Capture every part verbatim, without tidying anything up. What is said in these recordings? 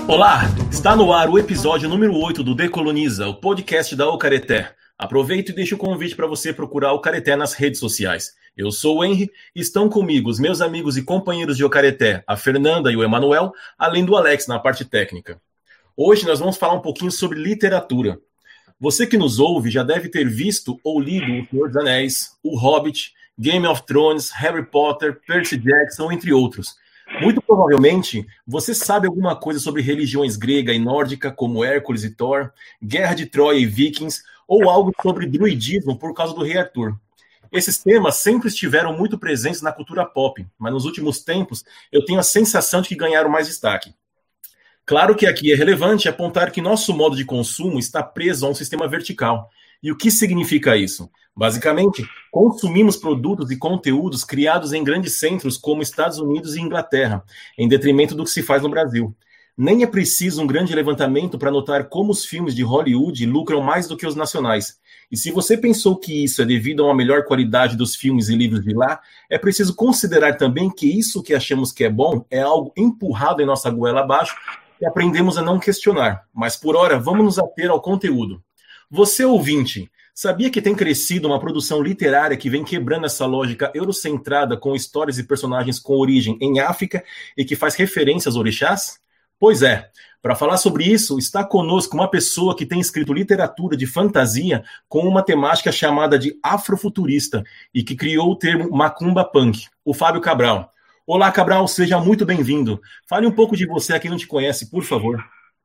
Olá, está no ar o episódio número oito do Decoloniza, o podcast da Ocareté. Aproveito e deixo o convite para você procurar o Ocareté nas redes sociais. Eu sou o Henry e estão comigo os meus amigos e companheiros de Ocareté, a Fernanda e o Emanuel, além do Alex na parte técnica. Hoje nós vamos falar um pouquinho sobre literatura. Você que nos ouve já deve ter visto ou lido O Senhor dos Anéis, O Hobbit, Game of Thrones, Harry Potter, Percy Jackson, entre outros. Muito provavelmente, você sabe alguma coisa sobre religiões grega e nórdica, como Hércules e Thor, Guerra de Troia e Vikings, ou algo sobre druidismo por causa do Rei Arthur. Esses temas sempre estiveram muito presentes na cultura pop, mas nos últimos tempos eu tenho a sensação de que ganharam mais destaque. Claro que aqui é relevante apontar que nosso modo de consumo está preso a um sistema vertical. E o que significa isso? Basicamente, consumimos produtos e conteúdos criados em grandes centros como Estados Unidos e Inglaterra, em detrimento do que se faz no Brasil. Nem é preciso um grande levantamento para notar como os filmes de Hollywood lucram mais do que os nacionais. E se você pensou que isso é devido a uma melhor qualidade dos filmes e livros de lá, é preciso considerar também que isso que achamos que é bom é algo empurrado em nossa goela abaixo e aprendemos a não questionar. Mas por ora, vamos nos ater ao conteúdo. Você, ouvinte, sabia que tem crescido uma produção literária que vem quebrando essa lógica eurocentrada com histórias e personagens com origem em África e que faz referência aos orixás? Pois é, para falar sobre isso, está conosco uma pessoa que tem escrito literatura de fantasia com uma temática chamada de afrofuturista e que criou o termo Macumba Punk, o Fábio Cabral. Olá, Cabral, seja muito bem-vindo. Fale um pouco de você a quem não te conhece, por favor.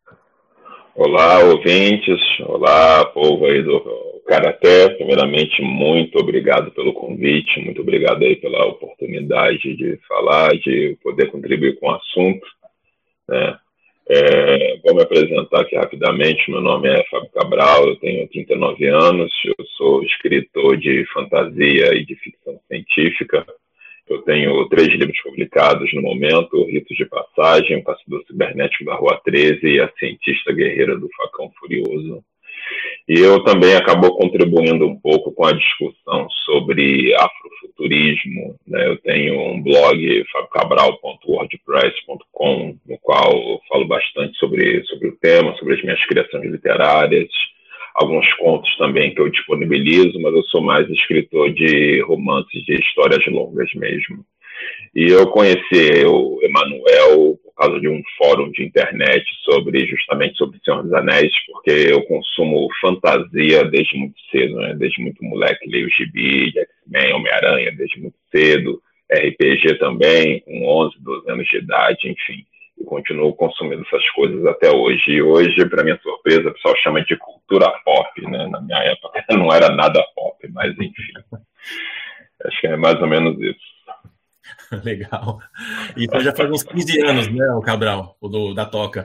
Olá, ouvintes. Olá, povo aí do Ocareté. Primeiramente, muito obrigado pelo convite, muito obrigado aí pela oportunidade de falar, de poder contribuir com o assunto, né? É, vou me apresentar aqui rapidamente. Meu nome é Fábio Cabral, eu tenho trinta e nove anos, eu sou escritor de fantasia e de ficção científica. Eu tenho três livros publicados no momento: Ritos de Passagem, O Caçador Cibernético da Rua treze e A Cientista Guerreira do Facão Furioso. E eu também acabo contribuindo um pouco com a discussão sobre afrofuturismo, né? Eu tenho um blog, fabio cabral ponto wordpress ponto com, no qual eu falo bastante sobre, sobre o tema, sobre as minhas criações literárias, alguns contos também que eu disponibilizo, mas eu sou mais escritor de romances, de histórias longas mesmo. E eu conheci o Emanuel por causa de um fórum de internet sobre, justamente sobre O Senhor dos Anéis, porque eu consumo fantasia desde muito cedo, né? Desde muito moleque, leio gibi, de X-Men, Homem-Aranha, desde muito cedo, R P G também, com onze, doze anos de idade, enfim. E continuo consumindo essas coisas até hoje. E hoje, para minha surpresa, o pessoal chama de cultura pop, né? Na minha época não era nada pop, mas enfim. Acho que é mais ou menos isso. Legal. Então já faz uns quinze anos, né, o Cabral, o do, da Toca.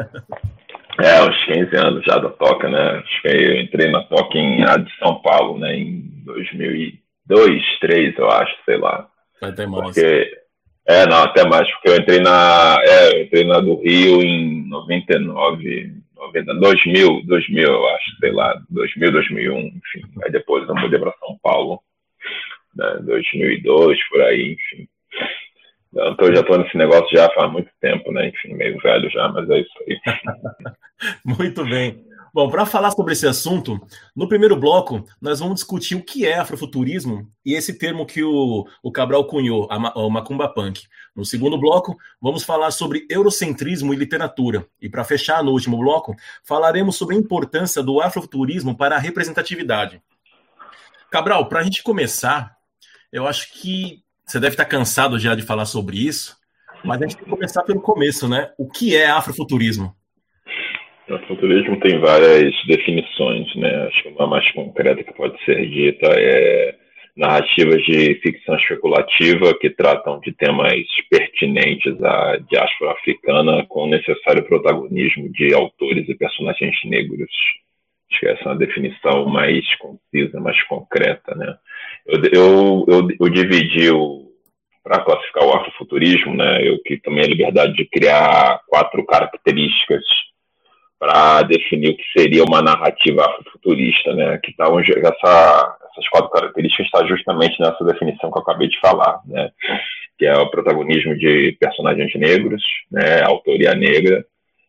É, uns quinze anos já da Toca, né? Acho que eu entrei na Toca em A de São Paulo, né? Em dois mil e dois, dois mil e três, eu acho, sei lá. Vai ter mais. Porque... É, não, até mais, porque eu entrei na, é, eu entrei na do Rio em noventa e nove, noventa, dois mil, dois mil, eu acho, sei lá, dois mil, dois mil e um, enfim. Aí depois eu mudei para São Paulo, né, dois mil e dois, por aí, enfim. Então eu já estou nesse negócio já faz muito tempo, né, enfim, meio velho já, mas é isso aí. Muito bem. Bom, para falar sobre esse assunto, no primeiro bloco, nós vamos discutir o que é afrofuturismo e esse termo que o, o Cabral cunhou, a, o Macumba Punk. No segundo bloco, vamos falar sobre eurocentrismo e literatura. E para fechar, no último bloco, falaremos sobre a importância do afrofuturismo para a representatividade. Cabral, para a gente começar, eu acho que você deve estar cansado já de falar sobre isso, mas a gente tem que começar pelo começo, né? O que é afrofuturismo? O afrofuturismo tem várias definições, né? Acho que uma mais concreta que pode ser dita é narrativas de ficção especulativa que tratam de temas pertinentes à diáspora africana com o necessário protagonismo de autores e personagens negros. Acho que essa é uma definição mais concisa, mais concreta, né? Eu, eu, eu, eu dividi o para classificar o afrofuturismo, né? Eu que tomei a liberdade de criar quatro características para definir o que seria uma narrativa afrofuturista, né? Que tá onde essa, essas quatro características estão justamente nessa definição que eu acabei de falar, né? Que é o protagonismo de personagens negros, né? A autoria negra,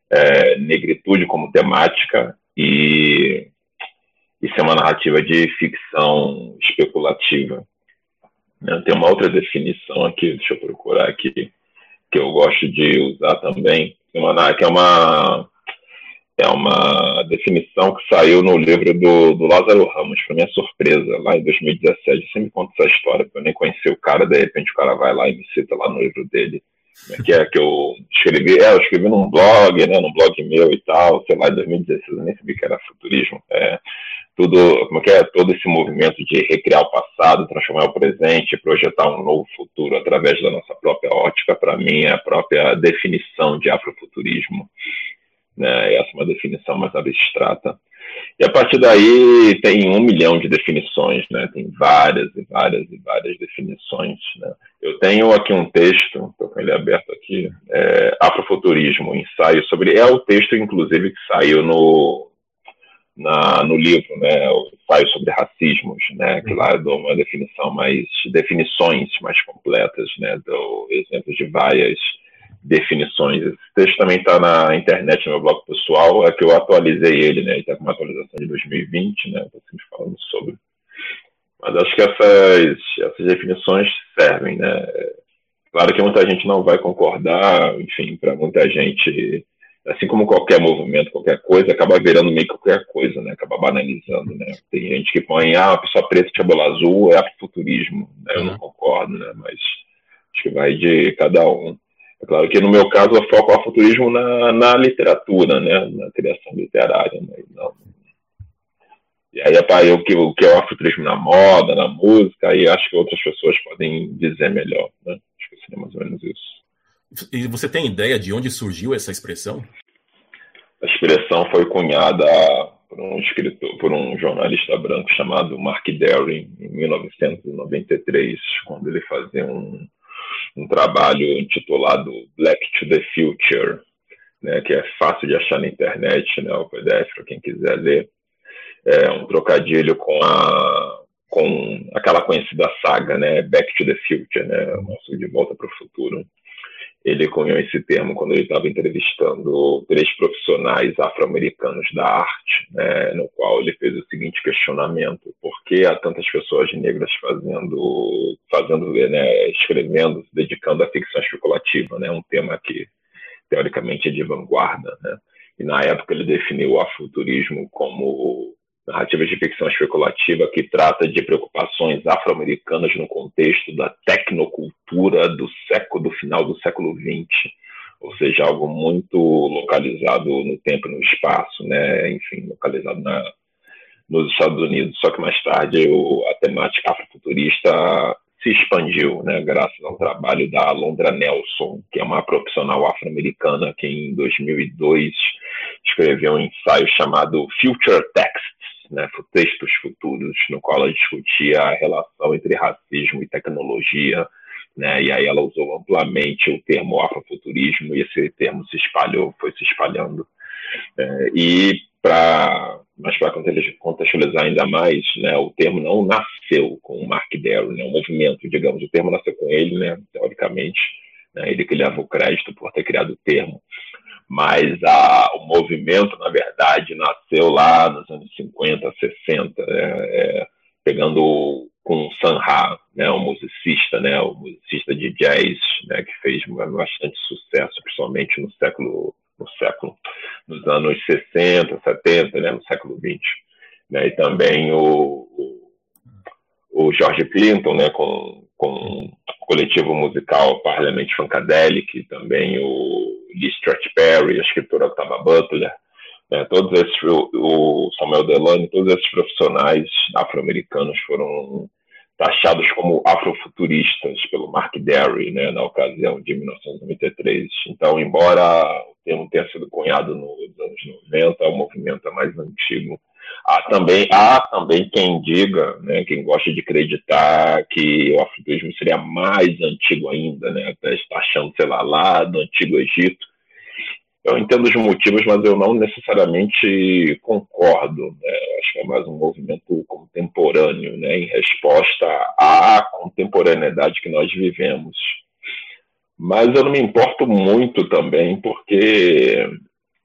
é, negritude como temática e, e ser uma narrativa de ficção especulativa. Tem uma outra definição aqui, deixa eu procurar aqui, que eu gosto de usar também, que é uma, que é uma, é uma definição que saiu no livro do, do Lázaro Ramos, para minha surpresa, lá em dois mil e dezessete. Eu sempre conto essa história, porque eu nem conhecia o cara, de repente o cara vai lá e me cita lá no livro dele, né, que é que eu escrevi, é, eu escrevi num blog, né, num blog meu e tal, sei lá, em dois mil e dezesseis, eu nem sabia que era futurismo, é, tudo, como é que é, todo esse movimento de recriar o passado, transformar o presente, projetar um novo futuro através da nossa própria ótica, para mim é a própria definição de afrofuturismo, né? Essa é uma definição mais abstrata. E a partir daí tem um milhão de definições, né? Tem várias e várias e várias definições, né? Eu tenho aqui um texto, estou com ele aberto aqui, é, Afrofuturismo, ensaio sobre... É o texto, inclusive, que saiu no... Na, no livro, né, o ensaio sobre racismos, né, que lá eu dou uma definição mais, definições mais completas, né, dou exemplos de várias definições. Esse texto também está na internet, no meu blog pessoal, é que eu atualizei ele, né, ele está com uma atualização de dois mil e vinte, né, estou sempre falando sobre. Mas acho que essas, essas definições servem, né, claro que muita gente não vai concordar, enfim, para muita gente... Assim como qualquer movimento, qualquer coisa, acaba virando meio que qualquer coisa, né? Acaba banalizando, né? Tem gente que põe, ah, uma pessoa preta de cabelo azul é afrofuturismo, né? Eu não concordo, né? Mas acho que vai de cada um. É claro que, no meu caso, eu foco o afrofuturismo na, na literatura, né? Na criação literária, né? Não. E aí, é o que, o que é o afrofuturismo na moda, na música, aí acho que outras pessoas podem dizer melhor, né? Acho que seria mais ou menos isso. E você tem ideia de onde surgiu essa expressão? A expressão foi cunhada por um escritor, por um jornalista branco chamado Mark Derry, em mil novecentos e noventa e três, quando ele fazia um, um trabalho intitulado Black to the Future, né, que é fácil de achar na internet, né, o P D F para quem quiser ler. É um trocadilho com a com aquela conhecida saga, né, Back to the Future, né, o nosso De Volta para o Futuro. Ele cunhou esse termo quando ele estava entrevistando três profissionais afro-americanos da arte, né, no qual ele fez o seguinte questionamento: por que há tantas pessoas negras fazendo, fazendo né, escrevendo, se dedicando à ficção especulativa, né, um tema que, teoricamente, é de vanguarda, né? E, na época, ele definiu o afrofuturismo como narrativas de ficção especulativa que trata de preocupações afro-americanas no contexto da tecnocultura do século, do final do século vinte, ou seja, algo muito localizado no tempo e no espaço, né? Enfim, localizado na, nos Estados Unidos. Só que mais tarde o, a temática afrofuturista se expandiu, né? Graças ao trabalho da Alondra Nelson, que é uma profissional afro-americana que em dois mil e dois escreveu um ensaio chamado Future Texts, né, textos futuros, no qual ela discutia a relação entre racismo e tecnologia, né, e aí ela usou amplamente o termo afrofuturismo, e esse termo se espalhou, foi se espalhando. É, e, pra, mas para contextualizar ainda mais, né, o termo não nasceu com o Mark Derry, né, o movimento, digamos, o termo nasceu com ele, né, teoricamente, né, ele que leva o crédito por ter criado o termo. Mas a, o movimento, na verdade, nasceu lá nos anos cinquenta, sessenta, né, é, pegando com o Sun Ra, né, um musicista, né, um musicista de jazz, né, que fez bastante sucesso, principalmente no século, no século, nos anos sessenta, setenta, né, no século vinte, né, e também o, o, o George Clinton, né, com, com o coletivo musical Parliament Funkadelic, e também o Lee Strasberg, a escritora Octavia Butler, né, todos esses, o, o Samuel Delany, todos esses profissionais afro-americanos foram taxados como afrofuturistas pelo Mark Derry, né, na ocasião de mil novecentos e noventa e três. Então, embora o termo tenha sido cunhado nos anos noventa, o movimento é mais antigo. Há também, há também quem diga, né, quem gosta de acreditar que o afrofuturismo seria mais antigo ainda, né, até está achando, sei lá, lá do Antigo Egito. Eu entendo os motivos, mas eu não necessariamente concordo, né? Acho que é mais um movimento contemporâneo, né, em resposta à contemporaneidade que nós vivemos. Mas eu não me importo muito também, porque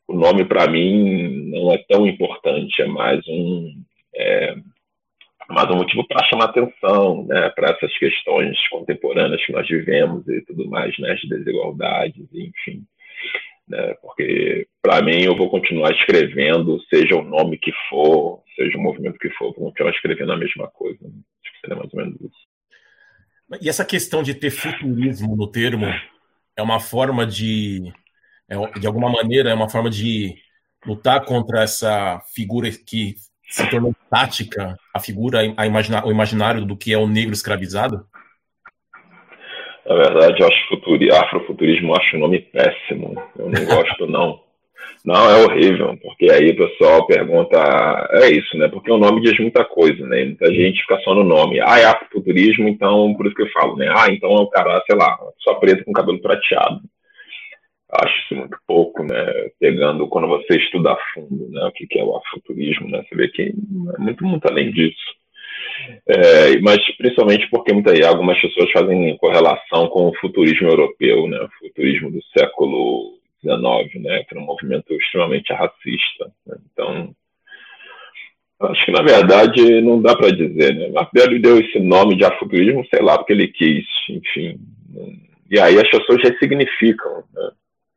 o nome para mim não é tão importante, é mais um, é, mais um motivo para chamar atenção, né, para essas questões contemporâneas que nós vivemos e tudo mais, né, as desigualdades, enfim. Né, porque, para mim, eu vou continuar escrevendo, seja o nome que for, seja o movimento que for, vou continuar escrevendo a mesma coisa. Né? Acho que seria mais ou menos isso. E essa questão de ter futurismo no termo é uma forma de, é, de alguma maneira, é uma forma de lutar contra essa figura que se tornou tática, a figura, a imagina, o imaginário do que é o negro escravizado? Na verdade, eu acho futuri, afrofuturismo, eu acho um nome péssimo. Eu não gosto, não. Não, é horrível, porque aí o pessoal pergunta, é isso, né? Porque o nome diz muita coisa, né? Muita gente fica só no nome. Ah, é afrofuturismo, então, por isso que eu falo, né? Ah, então é o cara, sei lá, só preto com cabelo prateado. Acho isso muito pouco, né? Pegando, quando você estuda a fundo, né? O que é o afrofuturismo, né? Você vê que é muito, muito além disso. É, mas principalmente porque muita, algumas pessoas fazem correlação com o futurismo europeu, né? O futurismo do século dezenove, né? Que era um movimento extremamente racista. Né? Então, acho que na verdade não dá para dizer, né? Marcelo deu esse nome de afrofuturismo, sei lá, porque ele quis, enfim. E aí as pessoas ressignificam, né?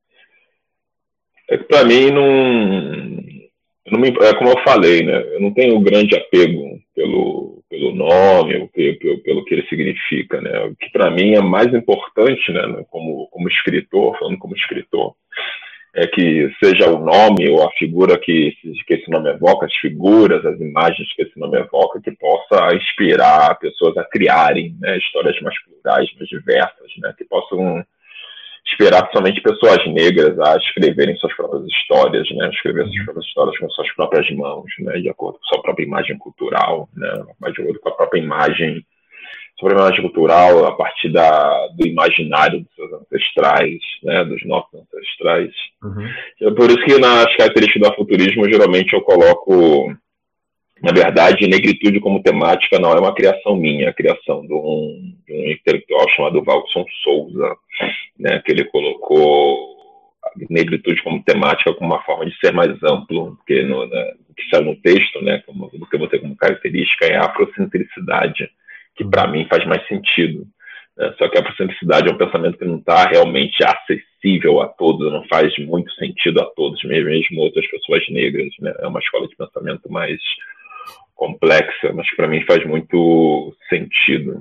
É que para mim não, não me, é como eu falei, né? Eu não tenho grande apego pelo, pelo nome, ou pelo, pelo que ele significa, né? O que para mim é mais importante, né? Como, como escritor, falando como escritor, é que seja o nome ou a figura que, que esse nome evoca, as figuras, as imagens que esse nome evoca, que possa inspirar pessoas a criarem, né? Histórias mais plurais, mais diversas, né? Que possam inspirar somente pessoas negras a escreverem suas próprias histórias, né? Escrever suas próprias histórias com suas próprias mãos, né? De acordo com sua própria imagem cultural, né? Mas de acordo com a própria imagem, sua própria imagem cultural a partir da, do imaginário dos seus ancestrais, né? Dos nossos ancestrais. Uhum. É por isso que nas características do afuturismo, geralmente eu coloco, na verdade, negritude como temática não é uma criação minha, é a criação de um, de um intelectual chamado Valson Souza, né, que ele colocou a negritude como temática como uma forma de ser mais amplo, porque no, né, o que sai no texto, né, como, o que eu botei como característica é a afrocentricidade, que para mim faz mais sentido. Né, só que a afrocentricidade é um pensamento que não está realmente acessível a todos, não faz muito sentido a todos, mesmo outras pessoas negras. Né, é uma escola de pensamento mais complexa, mas para mim faz muito sentido.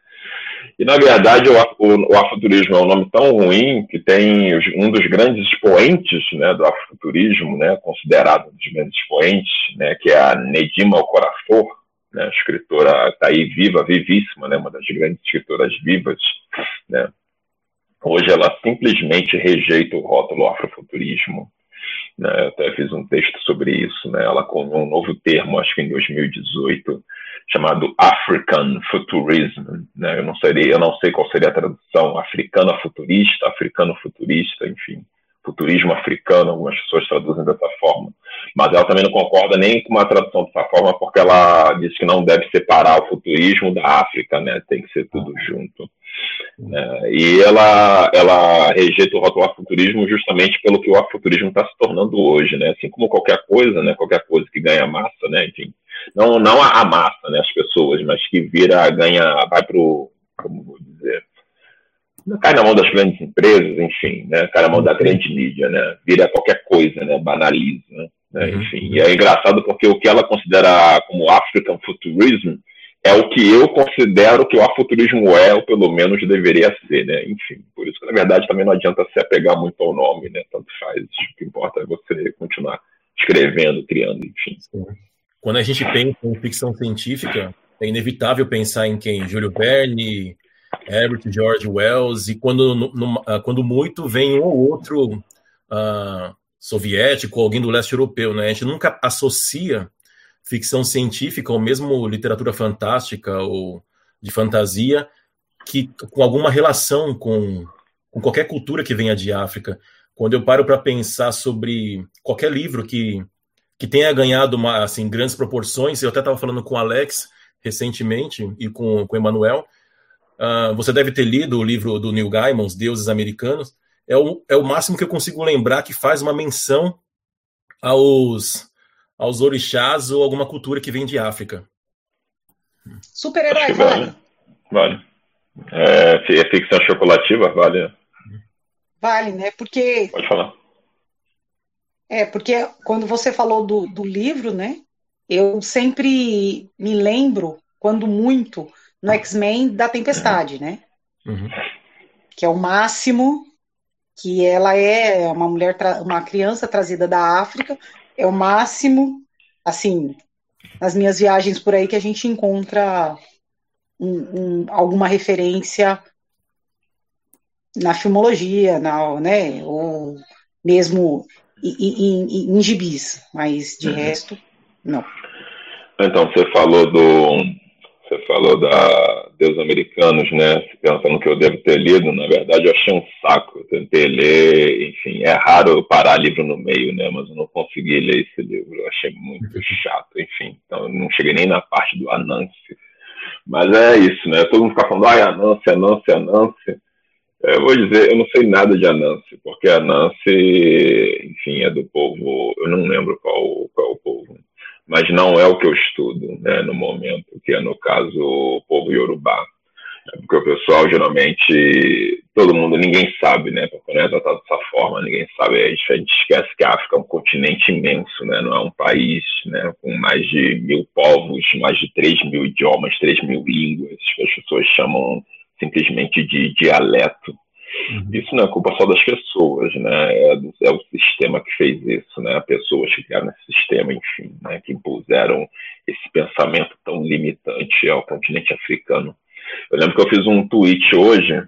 E, na verdade, o, o, o afrofuturismo é um nome tão ruim que tem os, um dos grandes expoentes, né, do afrofuturismo, né, considerado um dos grandes expoentes, né, que é a Nedima Okorafor, né, escritora está aí viva, vivíssima, né, uma das grandes escritoras vivas. Né. Hoje ela simplesmente rejeita o rótulo afrofuturismo. Né, eu até fiz um texto sobre isso, né, ela cunhou um novo termo, acho que em dois mil e dezoito, chamado African Futurism. Né, eu, não seria, eu não sei qual seria a tradução, africana futurista, africano futurista, enfim, futurismo africano, algumas pessoas traduzem dessa forma. Mas ela também não concorda nem com uma tradução dessa forma, porque ela diz que não deve separar o futurismo da África, né, tem que ser tudo junto. É, e ela, ela rejeita o rótulo afrofuturismo justamente pelo que o afrofuturismo está se tornando hoje, né? Assim como qualquer coisa, né? Qualquer coisa que ganha massa, né? Enfim, não, não a massa, né? As pessoas, mas que vira, ganha, vai pro, como vou dizer, cai na mão das grandes empresas, enfim, né? Cai na mão da grande mídia, né? Vira qualquer coisa, né? Banaliza, né? Uhum. Enfim, e é engraçado porque o que ela considera como African Futurism é o que eu considero que o afuturismo é, ou pelo menos deveria ser, né? Enfim, por isso que, na verdade, também não adianta se apegar muito ao nome, né? Tanto faz. O que importa é você continuar escrevendo, criando, enfim. Quando a gente pensa em ficção científica, é inevitável pensar em quem? Júlio Verne, Herbert George Wells, e quando, no, quando muito vem um ou outro uh, soviético, alguém do leste europeu, né? A gente nunca associa ficção científica ou mesmo literatura fantástica ou de fantasia que com alguma relação com, com qualquer cultura que venha de África. Quando eu paro para pensar sobre qualquer livro que, que tenha ganhado uma, assim, grandes proporções, eu até estava falando com o Alex recentemente e com, com o Emanuel, uh, você deve ter lido o livro do Neil Gaiman, Os Deuses Americanos, é o, é o máximo que eu consigo lembrar que faz uma menção aos, aos orixás ou alguma cultura que vem de África. Super-herói, vale. Vale. É, é ficção chocolativa, vale. Vale, né? Porque... Pode falar. É, porque quando você falou do, do livro, né? Eu sempre me lembro, quando muito, no X-Men da Tempestade, né? Uhum. Que é o máximo, que ela é uma mulher, uma criança trazida da África, é o máximo, assim, nas minhas viagens por aí que a gente encontra um, um, alguma referência na filmologia, na, né? Ou mesmo em, em, em gibis, mas de uhum. resto, não. Então, você falou do você falou da Deus Americanos, né? Pensando que eu devo ter lido, na verdade eu achei um saco. Eu tentei ler, enfim, é raro eu parar livro no meio, né? Mas eu não consegui ler esse livro, eu achei muito chato, enfim. Então eu não cheguei nem na parte do Anansi. Mas é isso, né? Todo mundo fica falando, ai, Anansi, Anansi, Anansi. Eu vou dizer, eu não sei nada de Anansi, porque Anansi, enfim, é do povo, eu não lembro qual, qual é o povo, mas não é o que eu estudo, né, no momento, que é, no caso, o povo Yorubá. É porque o pessoal, geralmente, todo mundo, ninguém sabe, né, porque não é tratado dessa forma, ninguém sabe, a gente, a gente esquece que a África é um continente imenso, né, não é um país, né, com mais de mil povos, mais de três mil idiomas, três mil línguas, que as pessoas chamam simplesmente de dialeto. Uhum. Isso não é culpa só das pessoas, né? É, do, é o sistema que fez isso, né? Pessoas que criaram esse sistema, enfim, né? Que impuseram esse pensamento tão limitante ao continente africano. Eu lembro que eu fiz um tweet hoje,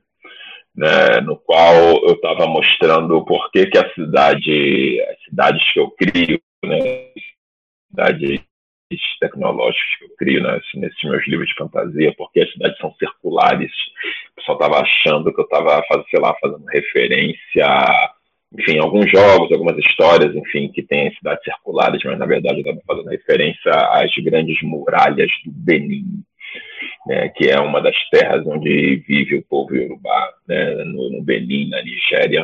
né, no qual eu estava mostrando por que que a cidade, as cidades que eu crio, né, cidades tecnológicos que eu crio, né, nesses meus livros de fantasia, porque as cidades são circulares. O pessoal estava achando que eu estava, sei lá, fazendo referência a, enfim, alguns jogos, algumas histórias, enfim, que tem cidades circulares, mas na verdade eu estava fazendo referência às grandes muralhas do Benin, né, que é uma das terras onde vive o povo Yorubá, né, no, no Benin, na Nigéria.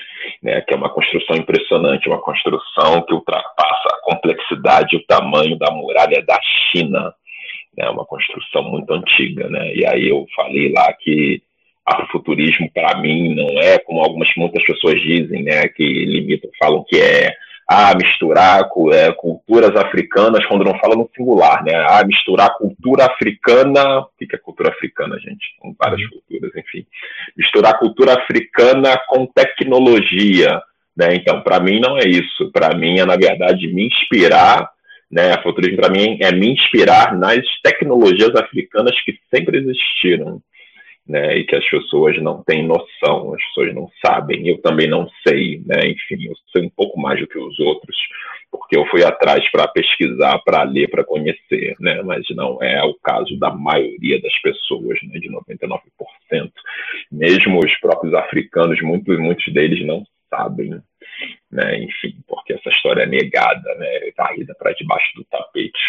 Né, que é uma construção impressionante, uma construção que ultrapassa a complexidade e o tamanho da muralha da China, né, uma construção muito antiga, né, e aí eu falei lá que afrofuturismo para mim não é como algumas muitas pessoas dizem, né, que limitam, falam que é ah, misturar é, culturas africanas quando não fala no singular, né? Ah, misturar cultura africana, o que é cultura africana, gente? São várias uhum. culturas, enfim. Misturar cultura africana com tecnologia, né? Então, para mim não é isso. Para mim é, na verdade, me inspirar, né? Afrofuturismo para mim é me inspirar nas tecnologias africanas que sempre existiram. Né, e que as pessoas não têm noção, as pessoas não sabem, eu também não sei, né, enfim, eu sei um pouco mais do que os outros, porque eu fui atrás para pesquisar, para ler, para conhecer, né, mas não é o caso da maioria das pessoas, né, de noventa e nove por cento. Mesmo os próprios africanos, muitos, muitos deles não sabem, né, enfim, porque essa história é negada, né, varrida para debaixo do tapete.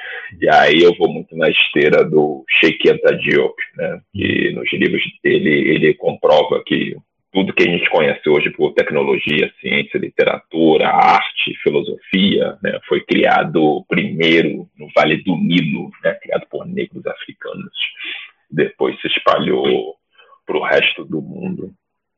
E aí eu vou muito na esteira do Cheikh Anta Diop, né, que nos livros dele ele comprova que tudo que a gente conhece hoje por tecnologia, ciência, literatura, arte, filosofia, né, foi criado primeiro no Vale do Nilo, né, criado por negros africanos. Depois se espalhou para o resto do mundo.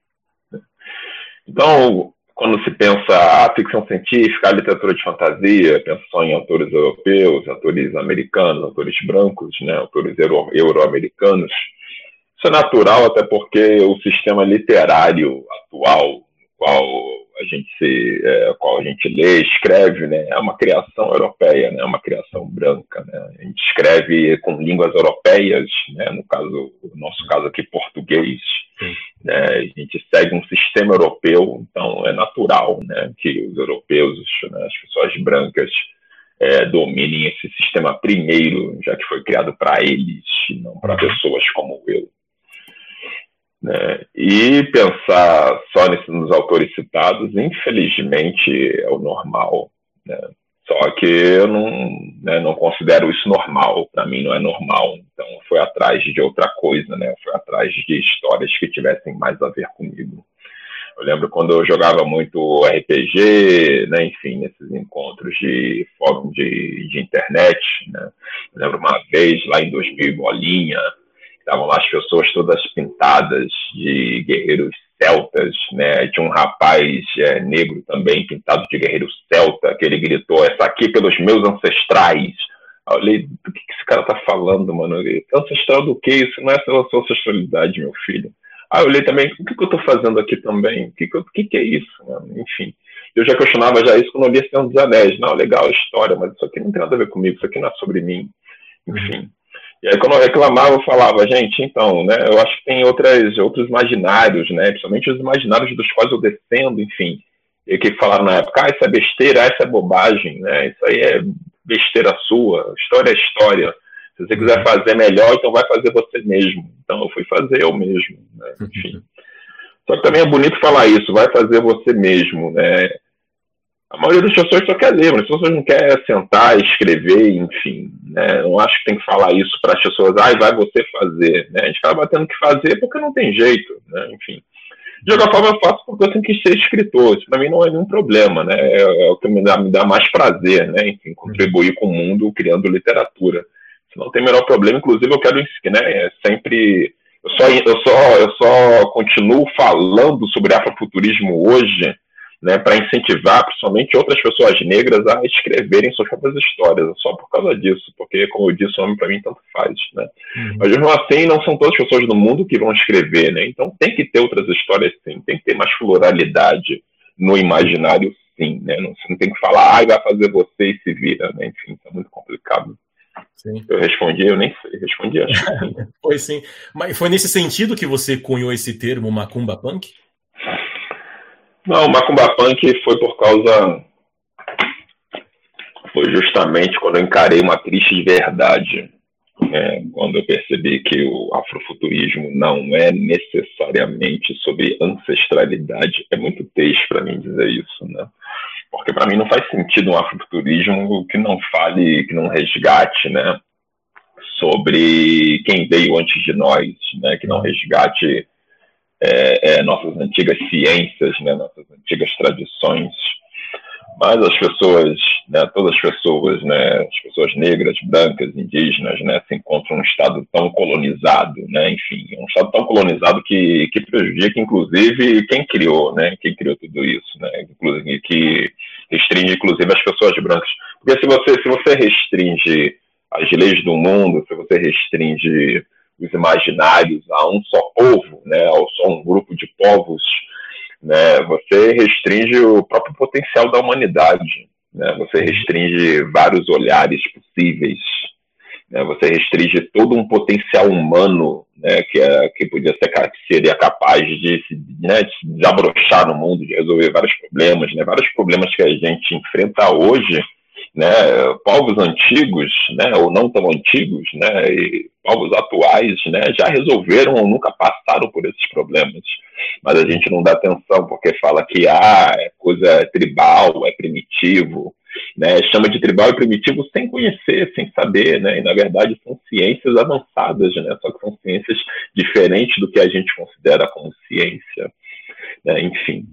Então, quando se pensa a ficção científica, a literatura de fantasia, pensa só em autores europeus, autores americanos, autores brancos, né, autores euro, euro-americanos. Isso é natural, até porque o sistema literário atual, no qual a gente, se, é, qual a gente lê, escreve, né, é uma criação europeia, né, é uma criação branca. Né? A gente escreve com línguas europeias, né, no caso, no nosso caso aqui, português. Né, a gente segue um sistema europeu, então é natural, né, que os europeus, né, as pessoas brancas, é, dominem esse sistema primeiro, já que foi criado para eles, não para pessoas como eu. Né, e pensar só nesse, nos autores citados, infelizmente, é o normal. Né? Só que eu não, né, não considero isso normal, para mim não é normal. Então foi atrás de outra coisa, né? Foi atrás de histórias que tivessem mais a ver comigo. Eu lembro quando eu jogava muito R P G, né, enfim, nesses encontros de fórum de, de internet, né? Eu lembro uma vez, lá em dois mil, bolinha, estavam lá as pessoas todas pintadas de guerreiros celtas, né? Tinha um rapaz é, negro também, pintado de guerreiro celta, que ele gritou, essa aqui pelos meus ancestrais. Eu olhei, do que esse cara tá falando, mano? Ele, ancestral do que? Isso não é pela sua ancestralidade, meu filho. Aí eu olhei também, o que, que eu tô fazendo aqui também? O que, que, que é isso, mano? Enfim, eu já questionava já isso quando eu li Senhor dos Anéis. Não, legal a história, mas isso aqui não tem nada a ver comigo, isso aqui não é sobre mim. Enfim. E aí quando eu reclamava, eu falava, gente, então, né, eu acho que tem outras, outros imaginários, né, principalmente os imaginários dos quais eu defendo, enfim. E que falaram na época, ah, isso é besteira, essa é bobagem, né, isso aí é besteira sua, história é história. Se você quiser fazer melhor, então vai fazer você mesmo. Então eu fui fazer eu mesmo, né? Enfim. Só que também é bonito falar isso, vai fazer você mesmo, né? A maioria das pessoas só quer ler, mas as pessoas não querem sentar, escrever, enfim, né? Eu não acho que tem que falar isso para as pessoas, ai, ah, vai você fazer, né? A gente acaba tendo que fazer porque não tem jeito, né? Enfim. De qualquer forma, eu faço porque eu tenho que ser escritor. Isso para mim não é nenhum problema, né? É, é o que me dá, me dá mais prazer, né? Enfim, contribuir com o mundo criando literatura. Isso não tem o menor problema. Inclusive, eu quero né? É sempre... Eu só, eu, só, eu só continuo falando sobre afrofuturismo hoje, né, para incentivar, principalmente, outras pessoas negras a escreverem suas próprias histórias. Só por causa disso. Porque, como eu disse, o nome para mim tanto faz, né? Uhum. Mas, mesmo assim, não são todas as pessoas do mundo que vão escrever, né? Então, tem que ter outras histórias, sim. Tem que ter mais pluralidade no imaginário, sim, né? Não, você não tem que falar, ai, vai fazer você e se vira, né? Enfim, isso é muito complicado. Sim. Eu respondi, eu nem sei, respondi, acho que sim. Foi sim. Mas foi nesse sentido que você cunhou esse termo Macumba Punk? Não, Macumba Punk foi por causa... Foi justamente quando eu encarei uma triste verdade. Né? Quando eu percebi que o afrofuturismo não é necessariamente sobre ancestralidade. É muito texto para mim dizer isso, né? Porque para mim não faz sentido um afrofuturismo que não fale, que não resgate, né, sobre quem veio antes de nós, né, que não resgate é, é, nossas antigas ciências, né, nossas antigas tradições. Mas as pessoas, né, todas as pessoas, né, as pessoas negras, brancas, indígenas, né, se encontram num estado tão colonizado, né, enfim, um estado tão colonizado que, que prejudica, inclusive, quem criou, né, quem criou tudo isso, né, inclusive, que restringe, inclusive, as pessoas brancas. Porque se você, se você restringe as leis do mundo, se você restringe os imaginários a um só povo, né, a só um grupo de povos, né, você restringe o próprio potencial da humanidade, né, você restringe vários olhares possíveis, né, você restringe todo um potencial humano, né, que, é, que podia ser, que seria capaz de se, né, de se desabrochar no mundo, de resolver vários problemas, né, vários problemas que a gente enfrenta hoje, né, povos antigos, né, ou não tão antigos, né, e povos atuais, né, já resolveram ou nunca passaram por esses problemas. Mas a gente não dá atenção porque fala que ah, é coisa tribal, é primitivo, né, chama de tribal e primitivo sem conhecer, sem saber, né, e na verdade são ciências avançadas, né, só que são ciências diferentes do que a gente considera como ciência, né, enfim.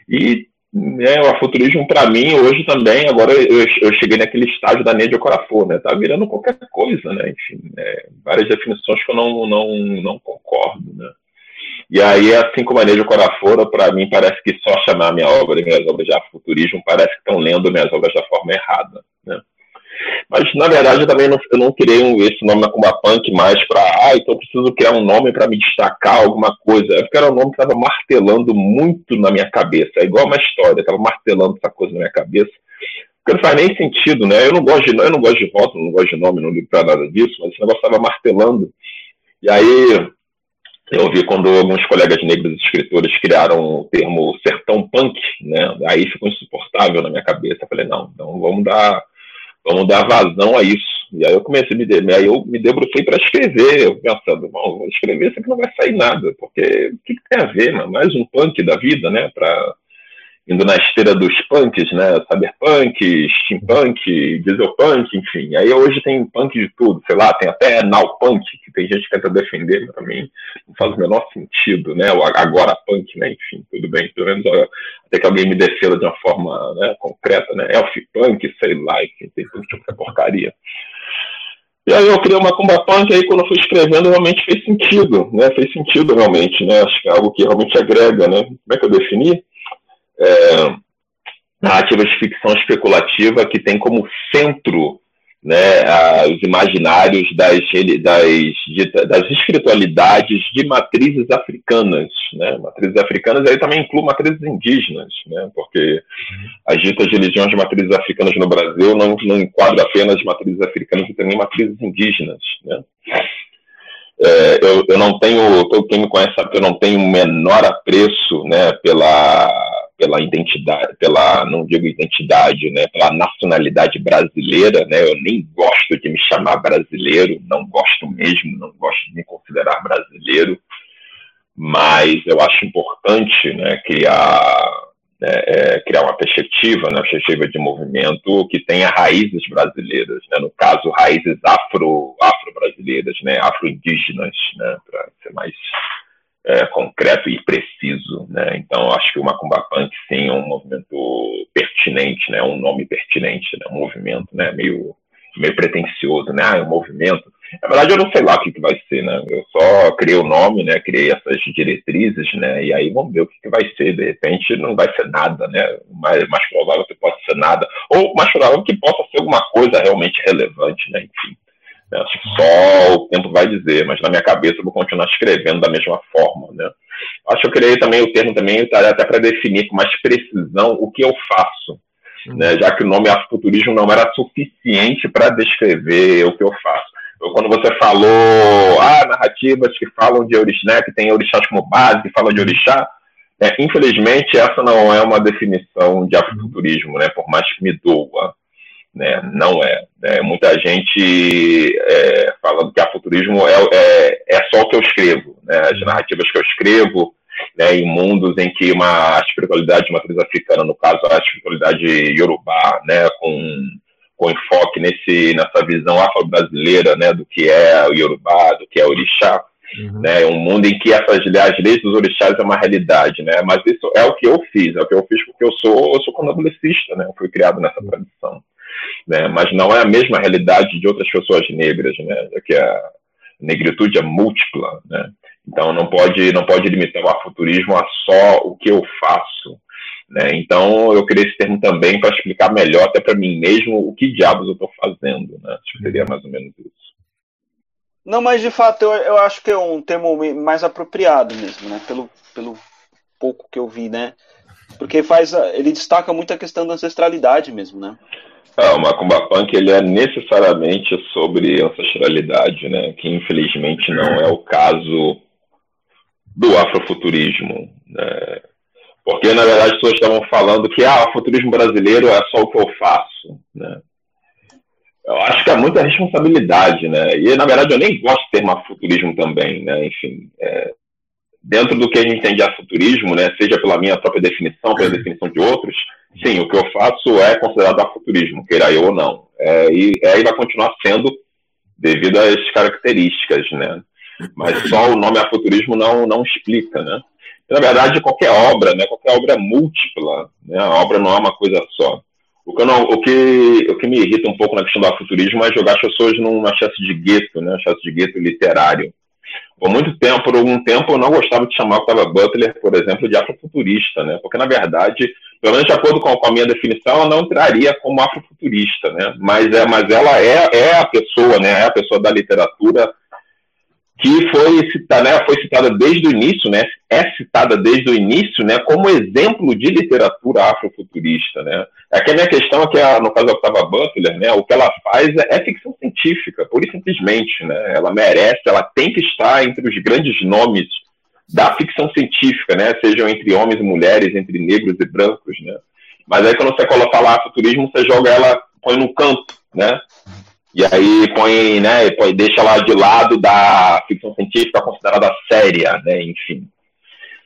E É, o afuturismo, para mim, hoje também, agora eu, eu cheguei naquele estágio da Nédia Corafor, né? Tá virando qualquer coisa, né? Enfim, é, várias definições que eu não, não, não concordo, né? E aí, assim como a Nédia Corafor, para mim, parece que só chamar minha obra e minhas obras de afuturismo parece que estão lendo minhas obras da forma errada, né? Mas, na verdade, eu também não, eu não criei esse nome Macumba Punk mais para, ah, então eu preciso criar um nome para me destacar alguma coisa. É porque era um nome que estava martelando muito na minha cabeça. É igual uma história, estava martelando essa coisa na minha cabeça. Porque não faz nem sentido, né? Eu não gosto de, eu não gosto de rótulo, não gosto de nome, não ligo para nada disso, mas esse negócio estava martelando. E aí, eu vi quando alguns colegas negros escritores criaram o termo sertão punk, né? Aí ficou insuportável na minha cabeça. Eu falei, não, então vamos dar... Vamos dar vazão a isso. E aí eu comecei a me, de... aí eu me debrucei para escrever. Eu pensando, bom, vou escrever, isso aqui não vai sair nada, porque o que, que tem a ver, mano? Mais um punk da vida, né? Pra... indo na esteira dos punks, né? Cyberpunk, steampunk, dieselpunk, enfim. Aí hoje tem punk de tudo, sei lá, tem até nowpunk, que tem gente que tenta defender, mas pra mim não faz o menor sentido, né? O agora punk, né? Enfim, tudo bem, pelo menos até que alguém me defenda de uma forma, né, concreta, né? Elfpunk, sei lá, enfim, tem tudo tipo de porcaria. E aí eu criei uma Kumba Punk, aí quando eu fui escrevendo realmente fez sentido, né? Fez sentido realmente, né? Acho que é algo que realmente agrega, né? Como é que eu defini? É, narrativas de ficção especulativa que tem como centro, né, a, os imaginários das, das, das espiritualidades de matrizes africanas, né? Matrizes africanas aí também inclui matrizes indígenas, né? Porque as ditas religiões de matrizes africanas no Brasil não, não enquadram apenas matrizes africanas e também matrizes indígenas, né? É, eu, eu não tenho, quem me conhece sabe que eu não tenho o menor apreço, né, pela, pela identidade, pela, não digo identidade, né, pela nacionalidade brasileira, né? Eu nem gosto de me chamar brasileiro, não gosto mesmo, não gosto de me considerar brasileiro, mas eu acho importante, né, criar, né, é, criar uma perspectiva, né, uma perspectiva de movimento que tenha raízes brasileiras, né, no caso, raízes afro, afro-brasileiras, né, afro-indígenas, né, para ser mais é, concreto e preciso, né. Então, acho que o Macumba Punk, sim, é um movimento pertinente, né, um nome pertinente, né, um movimento, né, meio, meio pretencioso, né, ah, é um movimento. Na verdade, eu não sei lá o que, que vai ser, né? Eu só criei o nome, né? Criei essas diretrizes, né? E aí vamos ver o que, que vai ser. De repente, não vai ser nada, né? Mais, mais provável que possa ser nada. Ou mais provável que possa ser alguma coisa realmente relevante, né? Enfim, né? Acho que só o tempo vai dizer. Mas na minha cabeça eu vou continuar escrevendo da mesma forma, né? Acho que eu criei também o termo também até para definir com mais precisão o que eu faço. Uhum. Né? Já que o nome afrofuturismo não era suficiente para descrever o que eu faço. Quando você falou, ah, narrativas que falam de orixá, né, que tem orixás como base, que falam de orixá, né, infelizmente essa não é uma definição de afrofuturismo, né, por mais que me doa, né, não é. Né, muita gente é, falando que afrofuturismo é, é, é só o que eu escrevo, né, as narrativas que eu escrevo, né, em mundos em que uma espiritualidade de matriz africana, no caso a espiritualidade iorubá, né, com... com enfoque nesse, nessa visão afro-brasileira, né, do que é o Yorubá, do que é o orixá, uhum. Né, um mundo em que essas, as leis dos orixás é uma realidade, né, mas isso é o que eu fiz, é o que eu fiz porque eu sou, eu sou candomblessista, né, eu fui criado nessa tradição, né, mas não é a mesma realidade de outras pessoas negras, né, que a negritude é múltipla, né, então não pode, não pode limitar o afrofuturismo a só o que eu faço. Né? Então, eu criei esse termo também para explicar melhor, até para mim mesmo, o que diabos eu estou fazendo. Né? Acho que seria mais ou menos isso. Não, mas de fato, eu, eu acho que é um termo mais apropriado mesmo, né? Pelo, pelo pouco que eu vi, né? Porque faz, ele destaca muito a questão da ancestralidade mesmo, né? É, o Macumba Punk, ele é necessariamente sobre ancestralidade, né? Que infelizmente não é o caso do afrofuturismo, né? Porque, na verdade, as pessoas estavam falando que ah, o futurismo brasileiro é só o que eu faço, né? Eu acho que é muita responsabilidade, né? E, na verdade, eu nem gosto de termo afrofuturismo também, né? Enfim, é, dentro do que a gente tem de afrofuturismo, né? Seja pela minha própria definição, pela definição de outros, sim, o que eu faço é considerado afrofuturismo, queira eu ou não. É, e aí vai continuar sendo devido às características, né? Mas só o nome afrofuturismo não, não explica, né? Na verdade, qualquer obra, né, qualquer obra é múltipla, né, a obra não é uma coisa só. O que, eu não, o, que, o que me irrita um pouco na questão do afrofuturismo é jogar as pessoas numa espécie de gueto, né, uma espécie de gueto literário. Por muito tempo, por algum tempo, eu não gostava de chamar o Octavia Butler, por exemplo, de afrofuturista, né, porque, na verdade, pelo menos de acordo com, com a minha definição, ela não entraria como afrofuturista, né, mas, é, mas ela é, é a pessoa, né, é a pessoa da literatura que foi citada, né, foi citada desde o início, né, é citada desde o início, né, como exemplo de literatura afrofuturista, né. Aqui a minha questão é que, no caso da Octavia Butler, né, o que ela faz é, é ficção científica, pura e simplesmente, né, ela merece, ela tem que estar entre os grandes nomes da ficção científica, né, sejam entre homens e mulheres, entre negros e brancos, né. Mas aí quando você coloca lá futurismo, você joga ela, põe no canto, né. E aí põe, né, põe, deixa ela de lado da ficção científica considerada séria, né, enfim.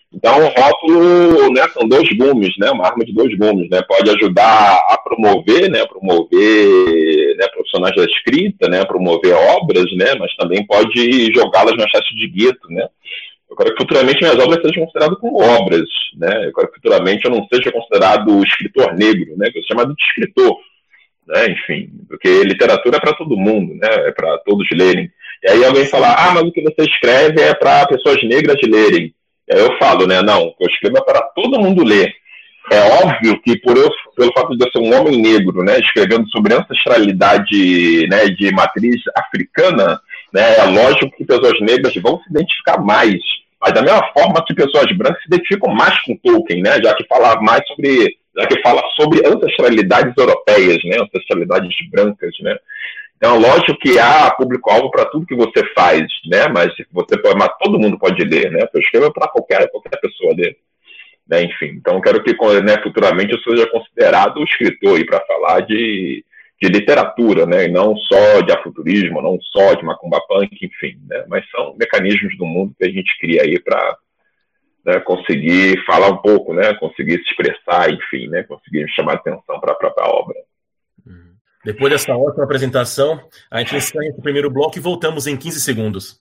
Então, o rótulo, né, são dois gumes, né, uma arma de dois gumes, né, pode ajudar a promover, né, promover, né, profissionais da escrita, né, promover obras, né, mas também pode jogá-las na chave de gueto, né. Eu quero que futuramente minhas obras sejam consideradas como obras, né, eu quero que futuramente eu não seja considerado escritor negro, né, que eu sou chamado de escritor, né, enfim, porque literatura é para todo mundo, né, é para todos lerem. E aí alguém fala, ah, mas o que você escreve é para pessoas negras lerem. Aí eu falo, né, não, o que eu escrevo é para todo mundo ler. É óbvio que por eu, pelo fato de eu ser um homem negro, né, escrevendo sobre ancestralidade, né, de matriz africana, né, é lógico que pessoas negras vão se identificar mais. Mas da mesma forma que pessoas brancas se identificam mais com Tolkien, né, já que fala mais sobre, já que fala sobre ancestralidades europeias, né, ancestralidades brancas, né. Então, lógico que há público-alvo para tudo que você faz, né? Mas você pode, mas todo mundo pode ler, né? Eu escrevo para qualquer, qualquer pessoa ler, né? Enfim, então eu quero que, né, futuramente eu seja considerado escritor para falar de, de literatura, né? E não só de afuturismo, não só de macumba punk, enfim, né? Mas são mecanismos do mundo que a gente cria aí para, né, conseguir falar um pouco, né? Conseguir se expressar, enfim, né? Conseguir chamar atenção para a própria obra. Depois dessa ótima apresentação, a gente encerra o primeiro bloco e voltamos em quinze segundos.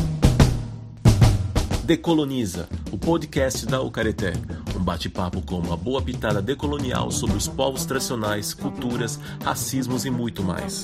Decoloniza, o podcast da Ucareté. Um bate-papo com uma boa pitada decolonial sobre os povos tradicionais, culturas, racismos e muito mais.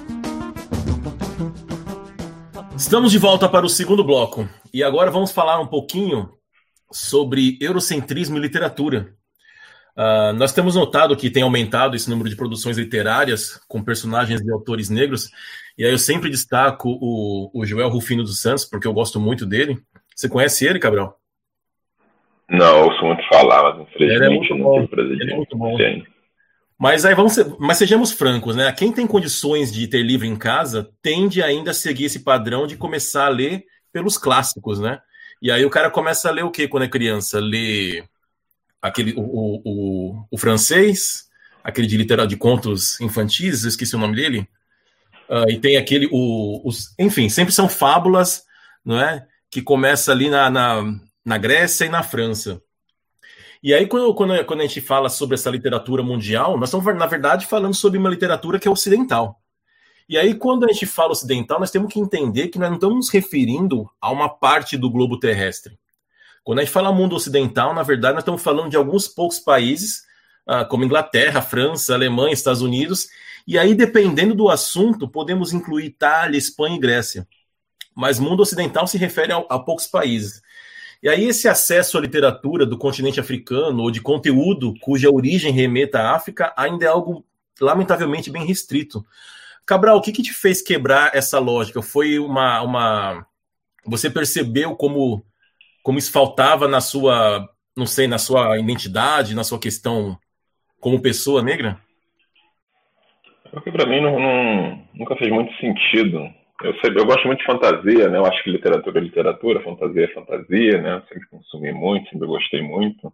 Estamos de volta para o segundo bloco. E agora vamos falar um pouquinho sobre eurocentrismo e literatura. Uh, nós temos notado que tem aumentado esse número de produções literárias com personagens de autores negros, e aí eu sempre destaco o, o Joel Rufino dos Santos, porque eu gosto muito dele. Você conhece ele, Cabral? Não, eu ouço muito falar, mas infelizmente é não tenho prazer de muito bom. Mas aí vamos ser, mas sejamos francos, né? Quem tem condições de ter livro em casa tende ainda a seguir esse padrão de começar a ler pelos clássicos, né? E aí o cara começa a ler o quê quando é criança? Lê aquele, o, o, o, o francês, aquele de literatura de contos infantis, eu esqueci o nome dele, uh, e tem aquele, o, os, enfim, sempre são fábulas, não é? Que começa ali na, na, na Grécia e na França. E aí, quando, quando, quando a gente fala sobre essa literatura mundial, nós estamos, na verdade, falando sobre uma literatura que é ocidental. E aí, quando a gente fala ocidental, nós temos que entender que nós não estamos nos referindo a uma parte do globo terrestre. Quando a gente fala mundo ocidental, na verdade, nós estamos falando de alguns poucos países, como Inglaterra, França, Alemanha, Estados Unidos, e aí, dependendo do assunto, podemos incluir Itália, Espanha e Grécia. Mas mundo ocidental se refere a, a poucos países. E aí, esse acesso à literatura do continente africano, ou de conteúdo cuja origem remeta à África, ainda é algo, lamentavelmente, bem restrito. Cabral, o que, que te fez quebrar essa lógica? Foi uma... uma... Você percebeu como... como isso faltava na sua, não sei, na sua identidade, na sua questão como pessoa negra? Porque para mim não, não, nunca fez muito sentido. Eu, sempre, eu gosto muito de fantasia, né? Eu acho que literatura é literatura, fantasia é fantasia, né? Eu sempre consumi muito, sempre gostei muito.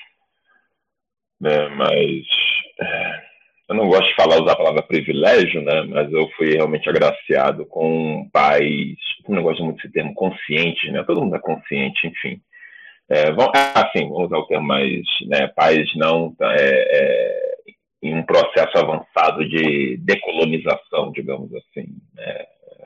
Né? Mas é, eu não gosto de falar, usar a palavra privilégio, né? Mas eu fui realmente agraciado com pais, eu não gosto muito desse termo, conscientes, né? Todo mundo é consciente, enfim. É, vamos, assim, vamos usar o termo mais, né? Pais não é, é, em um processo avançado de decolonização, digamos assim. Né?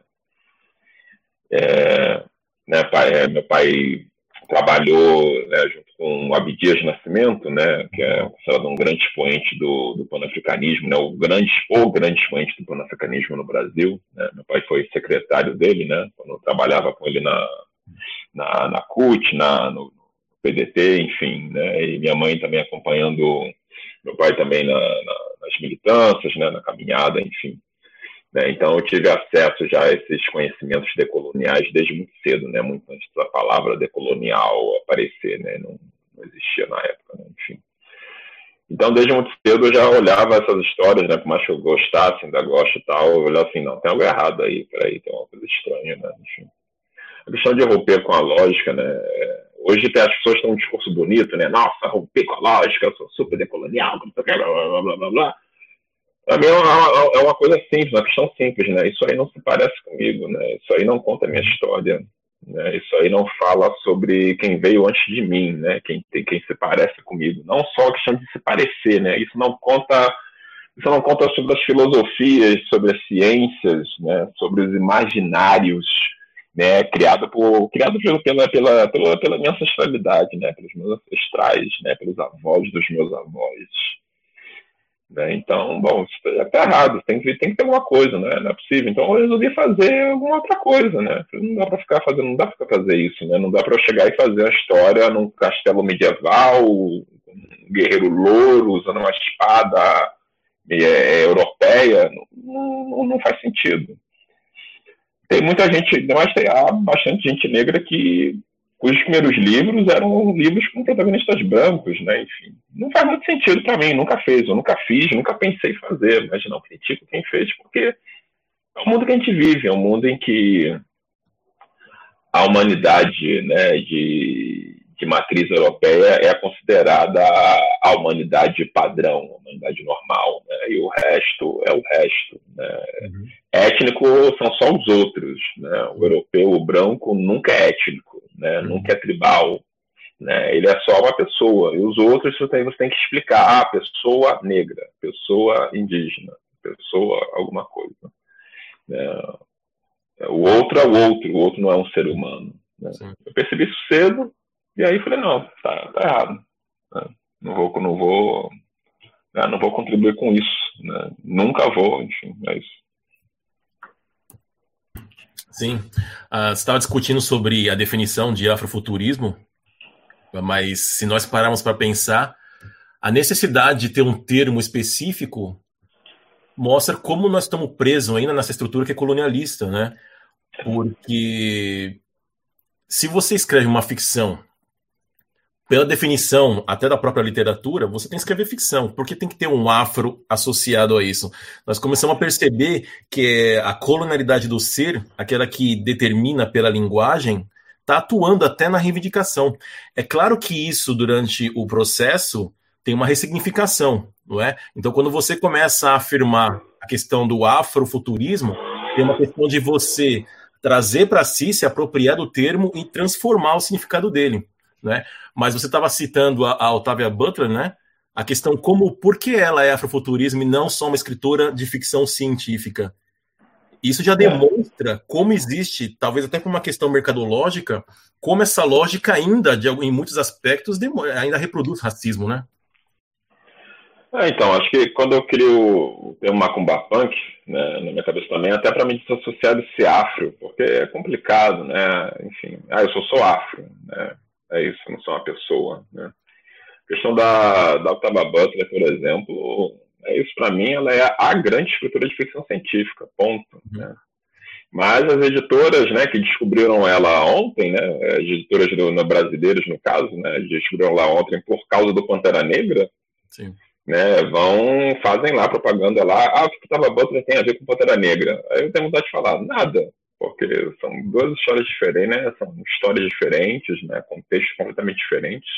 É, né, pai, é, meu pai trabalhou, né, junto com o Abdias Nascimento, né, que é considerado um grande expoente do, do panafricanismo, né, o, grande, o grande expoente do panafricanismo no Brasil. Né, meu pai foi secretário dele, né, quando eu trabalhava com ele na, na, na C U T, na, no P D T, enfim, né, e minha mãe também acompanhando meu pai também na, na, nas militâncias, né, na caminhada, enfim. Então, eu tive acesso já a esses conhecimentos decoloniais desde muito cedo, né? Muito antes da palavra decolonial aparecer, né? Não, não existia na época, né? Enfim. Então, desde muito cedo eu já olhava essas histórias, né? Por mais que eu gostasse, ainda gosto e tal, eu olhava assim, não, tem algo errado aí, peraí, tem uma coisa estranha, né? Enfim. A questão de romper com a lógica, né? Hoje tem, as pessoas têm um discurso bonito, né? Nossa, romper com a lógica, eu sou super decolonial, blá, blá, blá, blá, blá. Para mim é uma, é uma coisa simples, uma questão simples, né? Isso aí não se parece comigo, né? Isso aí não conta a minha história. Né? Isso aí não fala sobre quem veio antes de mim, né? Quem, quem se parece comigo. Não só a questão de se parecer, né? Isso não conta, isso não conta sobre as filosofias, sobre as ciências, né? Sobre os imaginários, né? Criado por, criado pela, pela, pela, pela minha ancestralidade, né? Pelos meus ancestrais, né? Pelos avós dos meus avós. Né? Então, bom, isso está errado, tem que, tem que ter alguma coisa, né? Não é possível. Então eu resolvi fazer alguma outra coisa, né? Não dá para ficar fazendo, não dá para fazer isso, né? Não dá para eu chegar e fazer uma história num castelo medieval, um guerreiro louro usando uma espada é, europeia, não, não, não faz sentido. Tem muita gente, mas tem há bastante gente negra que cujos primeiros livros eram livros com protagonistas brancos, né? Enfim, não faz muito sentido para mim, nunca fez, eu nunca fiz, nunca pensei em fazer, mas não critico quem fez, porque é o mundo que a gente vive, é um mundo em que a humanidade, né, de, de matriz europeia é considerada a humanidade padrão, a humanidade normal, né? E o resto é o resto, né? Uhum. Étnico são só os outros, né? O europeu, o branco, nunca é étnico, né? Uhum. Nunca é tribal, né? Ele é só uma pessoa. E os outros você tem, você tem que explicar, ah, pessoa negra, pessoa indígena, pessoa alguma coisa. Né? O outro é o outro, o outro não é um ser humano. Né? Eu percebi isso cedo, e aí falei, não, tá, tá errado. Né? Não vou, não vou, né? Não vou contribuir com isso. Né? Nunca vou, enfim, é isso. Sim, uh, você estava discutindo sobre a definição de afrofuturismo, mas se nós pararmos para pensar, a necessidade de ter um termo específico mostra como nós estamos presos ainda nessa estrutura que é colonialista, né? Porque se você escreve uma ficção, pela definição até da própria literatura, você tem que escrever ficção, porque tem que ter um afro associado a isso. Nós começamos a perceber que a colonialidade do ser, aquela que determina pela linguagem, está atuando até na reivindicação. É claro que isso, durante o processo, tem uma ressignificação, não é? Então, quando você começa a afirmar a questão do afrofuturismo, tem uma questão de você trazer para si, se apropriar do termo e transformar o significado dele. Né? Mas você estava citando a, a Octavia Butler, né? A questão como, por que ela é afrofuturismo e não só uma escritora de ficção científica? Isso já demonstra como existe, talvez até por uma questão mercadológica, como essa lógica ainda, de, em muitos aspectos, ainda reproduz racismo, né? É, então, acho que quando eu crio o termo Macumba Punk, né, na minha cabeça também, até para me desassociar desse afro, porque é complicado, né? Enfim, ah, eu sou só afro, né? É isso, eu não sou uma pessoa, né? A questão da, da Octavia Butler, por exemplo, é isso, para mim, ela é a grande escritora de ficção científica, ponto. Né? Mas as editoras, né, que descobriram ela ontem, né, as editoras do, no, brasileiras, no caso, né, descobriram ela ontem por causa do Pantera Negra, sim. Né, vão, fazem lá propaganda lá, ah, o que Octavia Butler tem a ver com Pantera Negra? Aí eu tenho vontade de falar, nada. Porque são duas histórias diferentes, né? São histórias diferentes, né? Contextos completamente diferentes.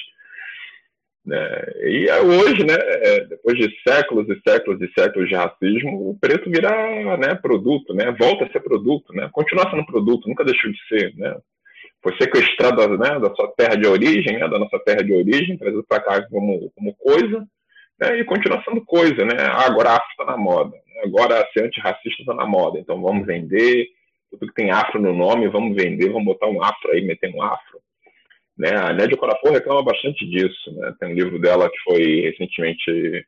Né? E hoje, né? Depois de séculos e séculos e séculos de racismo, o preto vira, né, produto, né? Volta a ser produto, né? Continua sendo produto, nunca deixou de ser, né? Foi sequestrado, né, da sua terra de origem, né, da nossa terra de origem, trazido para cá como, como coisa, né, e continua sendo coisa, né? Ah, agora a afro está na moda, né? Agora ser antirracista está na moda, então vamos vender tudo que tem afro no nome, vamos vender, vamos botar um afro aí, meter um afro. Né? A Nédia Corafor reclama bastante disso. Né? Tem um livro dela que foi recentemente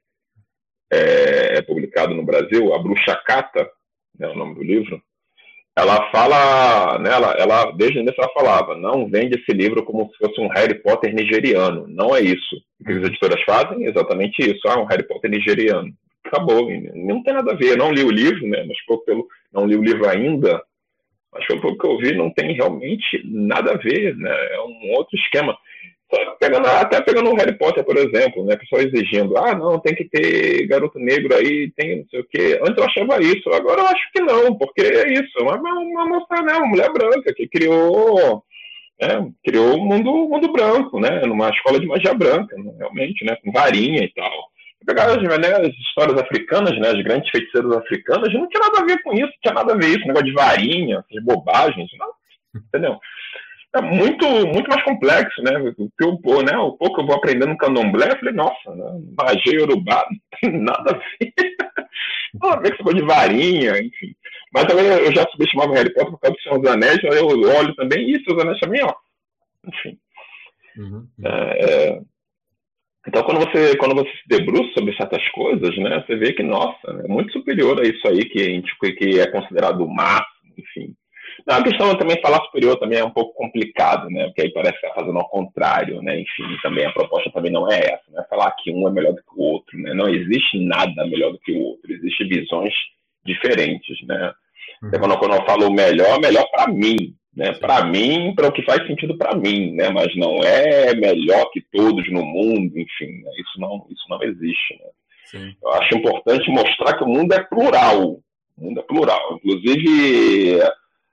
é, publicado no Brasil, A Bruxa Cata, né, o nome do livro. Ela fala, né, ela, ela, desde o início ela falava, não vende esse livro como se fosse um Harry Potter nigeriano. Não é isso. O que as editoras fazem? Exatamente isso. Ah, um Harry Potter nigeriano. Acabou. Não tem nada a ver. Eu não li o livro, né, mas pelo, não li o livro ainda, mas pelo que eu vi, não tem realmente nada a ver, né? É um outro esquema. Só pegando, até pegando o Harry Potter, por exemplo, né? Pessoal exigindo, ah, não, tem que ter garoto negro aí, tem não sei o quê. Antes eu achava isso, agora eu acho que não, porque é isso, uma, uma moça, né? Uma mulher branca que criou, né? Criou o mundo, mundo branco, né? Numa escola de magia branca, né? Realmente, né? Com varinha e tal. Pegar as, né, as histórias africanas, né, as grandes feiticeiras africanas, não tinha nada a ver com isso, não tinha nada a ver isso, negócio de varinha, essas bobagens, não, entendeu? é muito, muito mais complexo, né? O, que eu, né? o pouco que eu vou aprendendo no candomblé, eu falei, nossa, né? Magia Yorubá, não tem nada a ver. Nada a ver com essa coisa de varinha, enfim. Mas também eu já subestimava o Harry Potter por causa do Senhor dos Anéis, eu olho também, e Senhor dos Anéis também, ó. Enfim. Uhum, uhum. É... Então, quando você, quando você se debruça sobre certas coisas, né, você vê que, nossa, é muito superior a isso aí que, a gente, que é considerado o máximo, enfim. Não, a questão também de falar superior também é um pouco complicado, né, porque aí parece que está fazendo ao contrário, né, enfim, também a proposta também não é essa, não é falar que um é melhor do que o outro, né, não existe nada melhor do que o outro, existem visões diferentes, né. Uhum. Quando, quando eu falo melhor, melhor para mim, né, para mim, para o que faz sentido para mim, né, mas não é melhor que todos no mundo, enfim, né, isso, não, isso não existe. Né. Sim. Eu acho importante mostrar que o mundo é plural, o mundo é plural, inclusive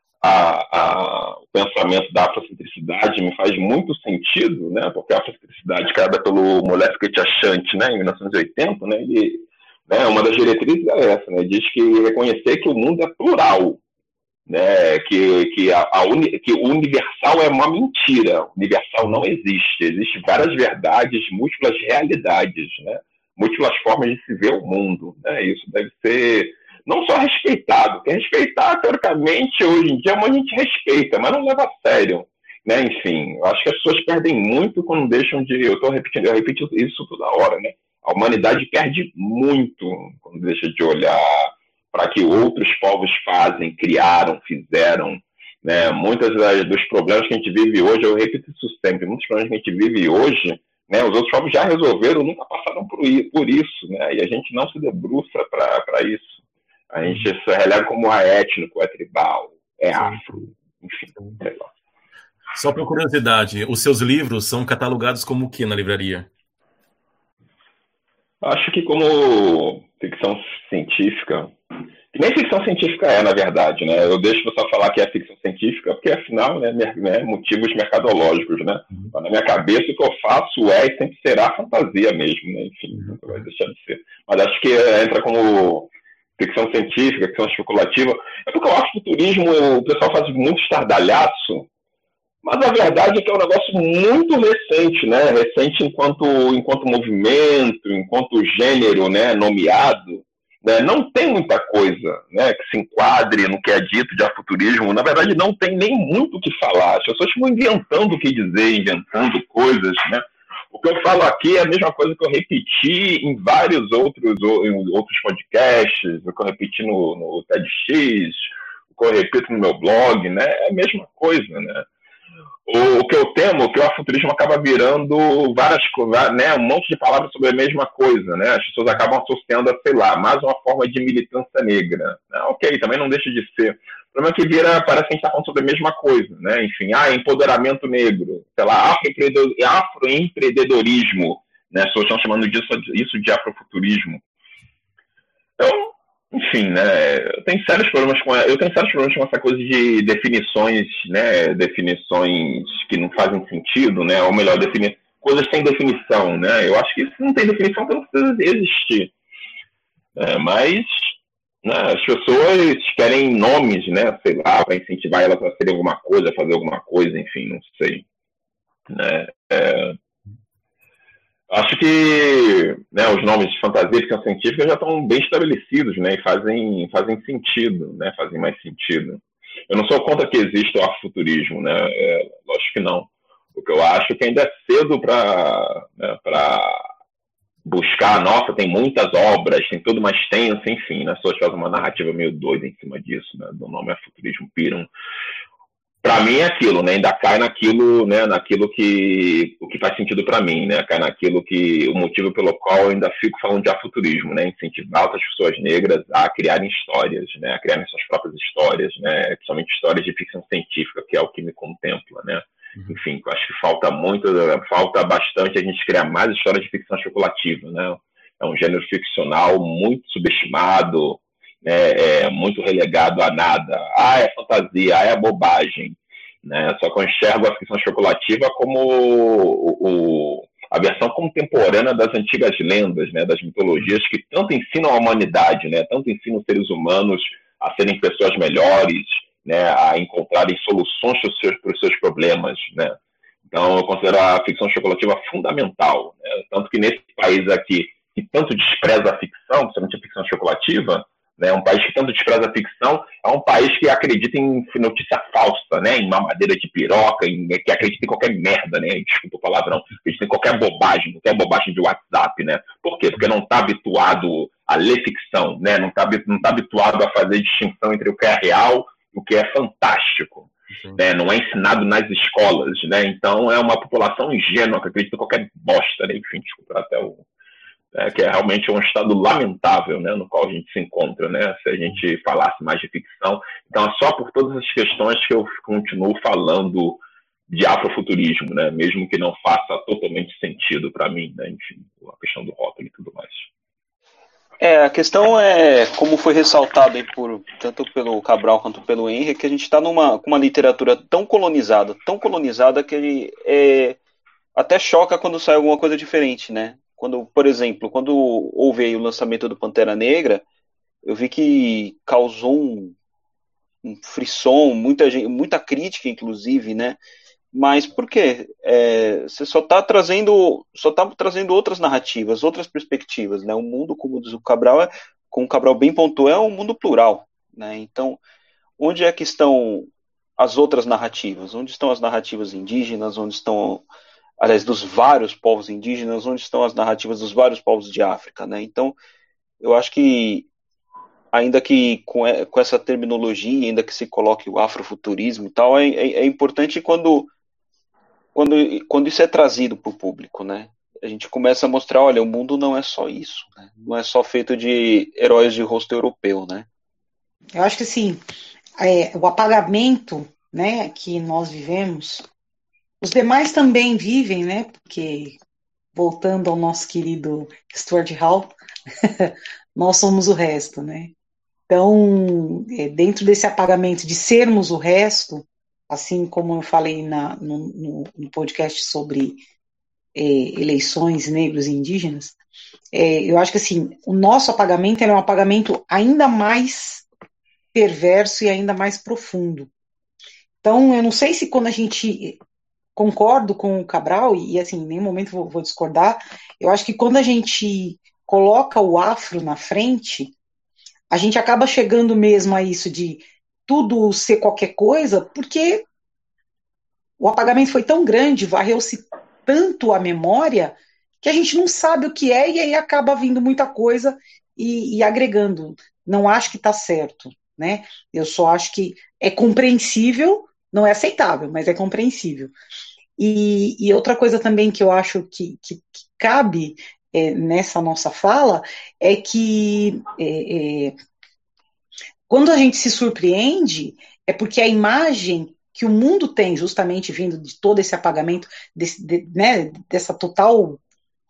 a, a, o pensamento da afrocentricidade me faz muito sentido, né, porque a afrocentricidade criada pelo Molefe Ketiachante, né, em mil novecentos e oitenta, né, ele, né, uma das diretrizes é essa, né, diz que reconhecer que o mundo é plural, né, que, que, a, a uni, que o universal é uma mentira, o universal não existe, existem várias verdades, múltiplas realidades, né, múltiplas formas de se ver o mundo, né, isso deve ser não só respeitado, porque respeitar, teoricamente, hoje em dia, a gente respeita, mas não leva a sério, né, enfim, eu acho que as pessoas perdem muito quando deixam de, eu estou repetindo, eu repito isso toda hora, né, a humanidade perde muito quando deixa de olhar para que outros povos fazem, criaram, fizeram, né? Muitos dos problemas que a gente vive hoje, eu repito isso sempre, muitos problemas que a gente vive hoje, né, os outros povos já resolveram, nunca passaram por, por isso, né, e a gente não se debruça para isso. A gente se releva como é étnico, é tribal, é afro, enfim. Sei lá. Só por curiosidade, os seus livros são catalogados como o que na livraria? Acho que como ficção científica, que nem ficção científica é, na verdade, né? Eu deixo o pessoal falar que é ficção científica, porque afinal, né, né motivos mercadológicos, né? Uhum. Na minha cabeça, o que eu faço é e sempre será fantasia mesmo, né? Enfim, uhum. Não vai deixar de ser. Mas acho que entra como ficção científica, ficção especulativa. É porque eu acho que o turismo, o pessoal faz muito estardalhaço, mas a verdade é que é um negócio muito recente, né? Recente enquanto, enquanto movimento, enquanto gênero, né, nomeado. Né? Não tem muita coisa, né, que se enquadre no que é dito de afuturismo. Na verdade, não tem nem muito o que falar. As pessoas ficam inventando o que dizer, inventando coisas. Né? O que eu falo aqui é a mesma coisa que eu repeti em vários outros, em outros podcasts, o que eu repeti no, no TEDx, o que eu repito no meu blog. Né? É a mesma coisa, né? O que eu temo é que o afuturismo acaba virando várias coisas, né, um monte de palavras sobre a mesma coisa, né? As pessoas acabam associando a, sei lá, mais uma forma de militância negra. Ah, ok, também não deixa de ser. O problema é que vira, parece que a gente está falando sobre a mesma coisa, né? Enfim, ah, empoderamento negro, sei lá, afroempreendedorismo, né? As pessoas estão chamando disso, isso de afrofuturismo. Então, enfim, né, eu tenho sérios problemas com eu tenho sérios problemas com essa coisa de definições, né, definições que não fazem sentido, né, ou melhor, definir coisas sem definição, né. Eu acho que isso não tem definição, então não precisa existir. É, mas, né, as pessoas querem nomes, né, sei lá, para incentivar elas a fazer alguma coisa, a fazer alguma coisa, enfim, não sei, né. É, acho que, né, os nomes de fantasia e ficção científica já estão bem estabelecidos, né, e fazem, fazem sentido, né, fazem mais sentido. Eu não sou contra que exista o afuturismo, né, é, lógico que não. O que eu acho é que ainda é cedo para, né, para buscar, nossa, tem muitas obras, tem tudo mais tenso, enfim, né, as pessoas fazem uma narrativa meio doida em cima disso, né, do nome afuturismo, piram. Para mim é aquilo, né? Ainda cai naquilo, né? Naquilo que o que faz sentido para mim, né? Cai naquilo que o motivo pelo qual eu ainda fico falando de afuturismo, né? Incentivar outras pessoas negras a criarem histórias, né? A criarem suas próprias histórias, né? Principalmente histórias de ficção científica, que é o que me contempla, né? Uhum. Enfim, eu acho que falta muito, falta bastante a gente criar mais histórias de ficção especulativa, né? É um gênero ficcional muito subestimado. É, é muito relegado a nada. Ah, é fantasia, ah, é bobagem. Né? Só que eu enxergo a ficção especulativa como o, o, a versão contemporânea das antigas lendas, né? Das mitologias que tanto ensinam a humanidade, né? Tanto ensinam os seres humanos a serem pessoas melhores, né, a encontrarem soluções para os seus, para os seus problemas, né? Então, eu considero a ficção especulativa fundamental, né? Tanto que nesse país aqui, que tanto despreza a ficção, principalmente a ficção especulativa, né, um país que tanto despreza a ficção, é um país que acredita em notícia falsa, né, em mamadeira de piroca, em, que acredita em qualquer merda, né, desculpa o palavrão, acredita em qualquer bobagem, qualquer bobagem de WhatsApp, né. Por quê? Porque não está habituado a ler ficção, né, não está não tá habituado a fazer distinção entre o que é real e o que é fantástico. Né, não é ensinado nas escolas, né, então é uma população ingênua que acredita em qualquer bosta, né, enfim, desculpa até o... É, que é realmente um estado lamentável, né, no qual a gente se encontra, né, se a gente falasse mais de ficção. Então é só por todas as questões que eu continuo falando de afrofuturismo, né, mesmo que não faça totalmente sentido para mim, né, enfim, a questão do rótulo e tudo mais. É, a questão é, como foi ressaltado aí por, tanto pelo Cabral quanto pelo Henry, que a gente está numa com uma literatura tão colonizada, tão colonizada que ele é, até choca quando sai alguma coisa diferente, né? Quando, por exemplo, quando houve aí o lançamento do Pantera Negra, eu vi que causou um, um frisson, muita, gente, muita crítica, inclusive, né? Mas por quê? É, você só está trazendo, só tá trazendo outras narrativas, outras perspectivas, né? O mundo, como diz o Cabral, é, como o Cabral bem pontuou, é um mundo plural, né? Então, onde é que estão as outras narrativas? Onde estão as narrativas indígenas? Onde estão... aliás, dos vários povos indígenas, onde estão as narrativas dos vários povos de África, né? Então, eu acho que, ainda que com, com essa terminologia, ainda que se coloque o afrofuturismo e tal, é, é, é importante quando, quando, quando isso é trazido para o público, né? A gente começa a mostrar, olha, o mundo não é só isso, né? Não é só feito de heróis de rosto europeu, né? Eu acho que, assim, é, o apagamento, né, que nós vivemos... Os demais também vivem, né? Porque, voltando ao nosso querido Stuart Hall, nós somos o resto, né? Então, dentro desse apagamento de sermos o resto, assim como eu falei na, no, no, no podcast sobre é, eleições negros e indígenas, é, eu acho que assim, o nosso apagamento é um apagamento ainda mais perverso e ainda mais profundo. Então, eu não sei se quando a gente... Concordo com o Cabral, e assim, em nenhum momento vou, vou discordar, eu acho que quando a gente coloca o afro na frente, a gente acaba chegando mesmo a isso de tudo ser qualquer coisa, porque o apagamento foi tão grande, varreu-se tanto a memória, que a gente não sabe o que é, e aí acaba vindo muita coisa e, e agregando. Não acho que está certo, né? Eu só acho que é compreensível, não é aceitável, mas é compreensível. E, e outra coisa também que eu acho que, que, que cabe é, nessa nossa fala é que é, é, quando a gente se surpreende, é porque a imagem que o mundo tem, justamente vindo de todo esse apagamento, desse, de, né, dessa total...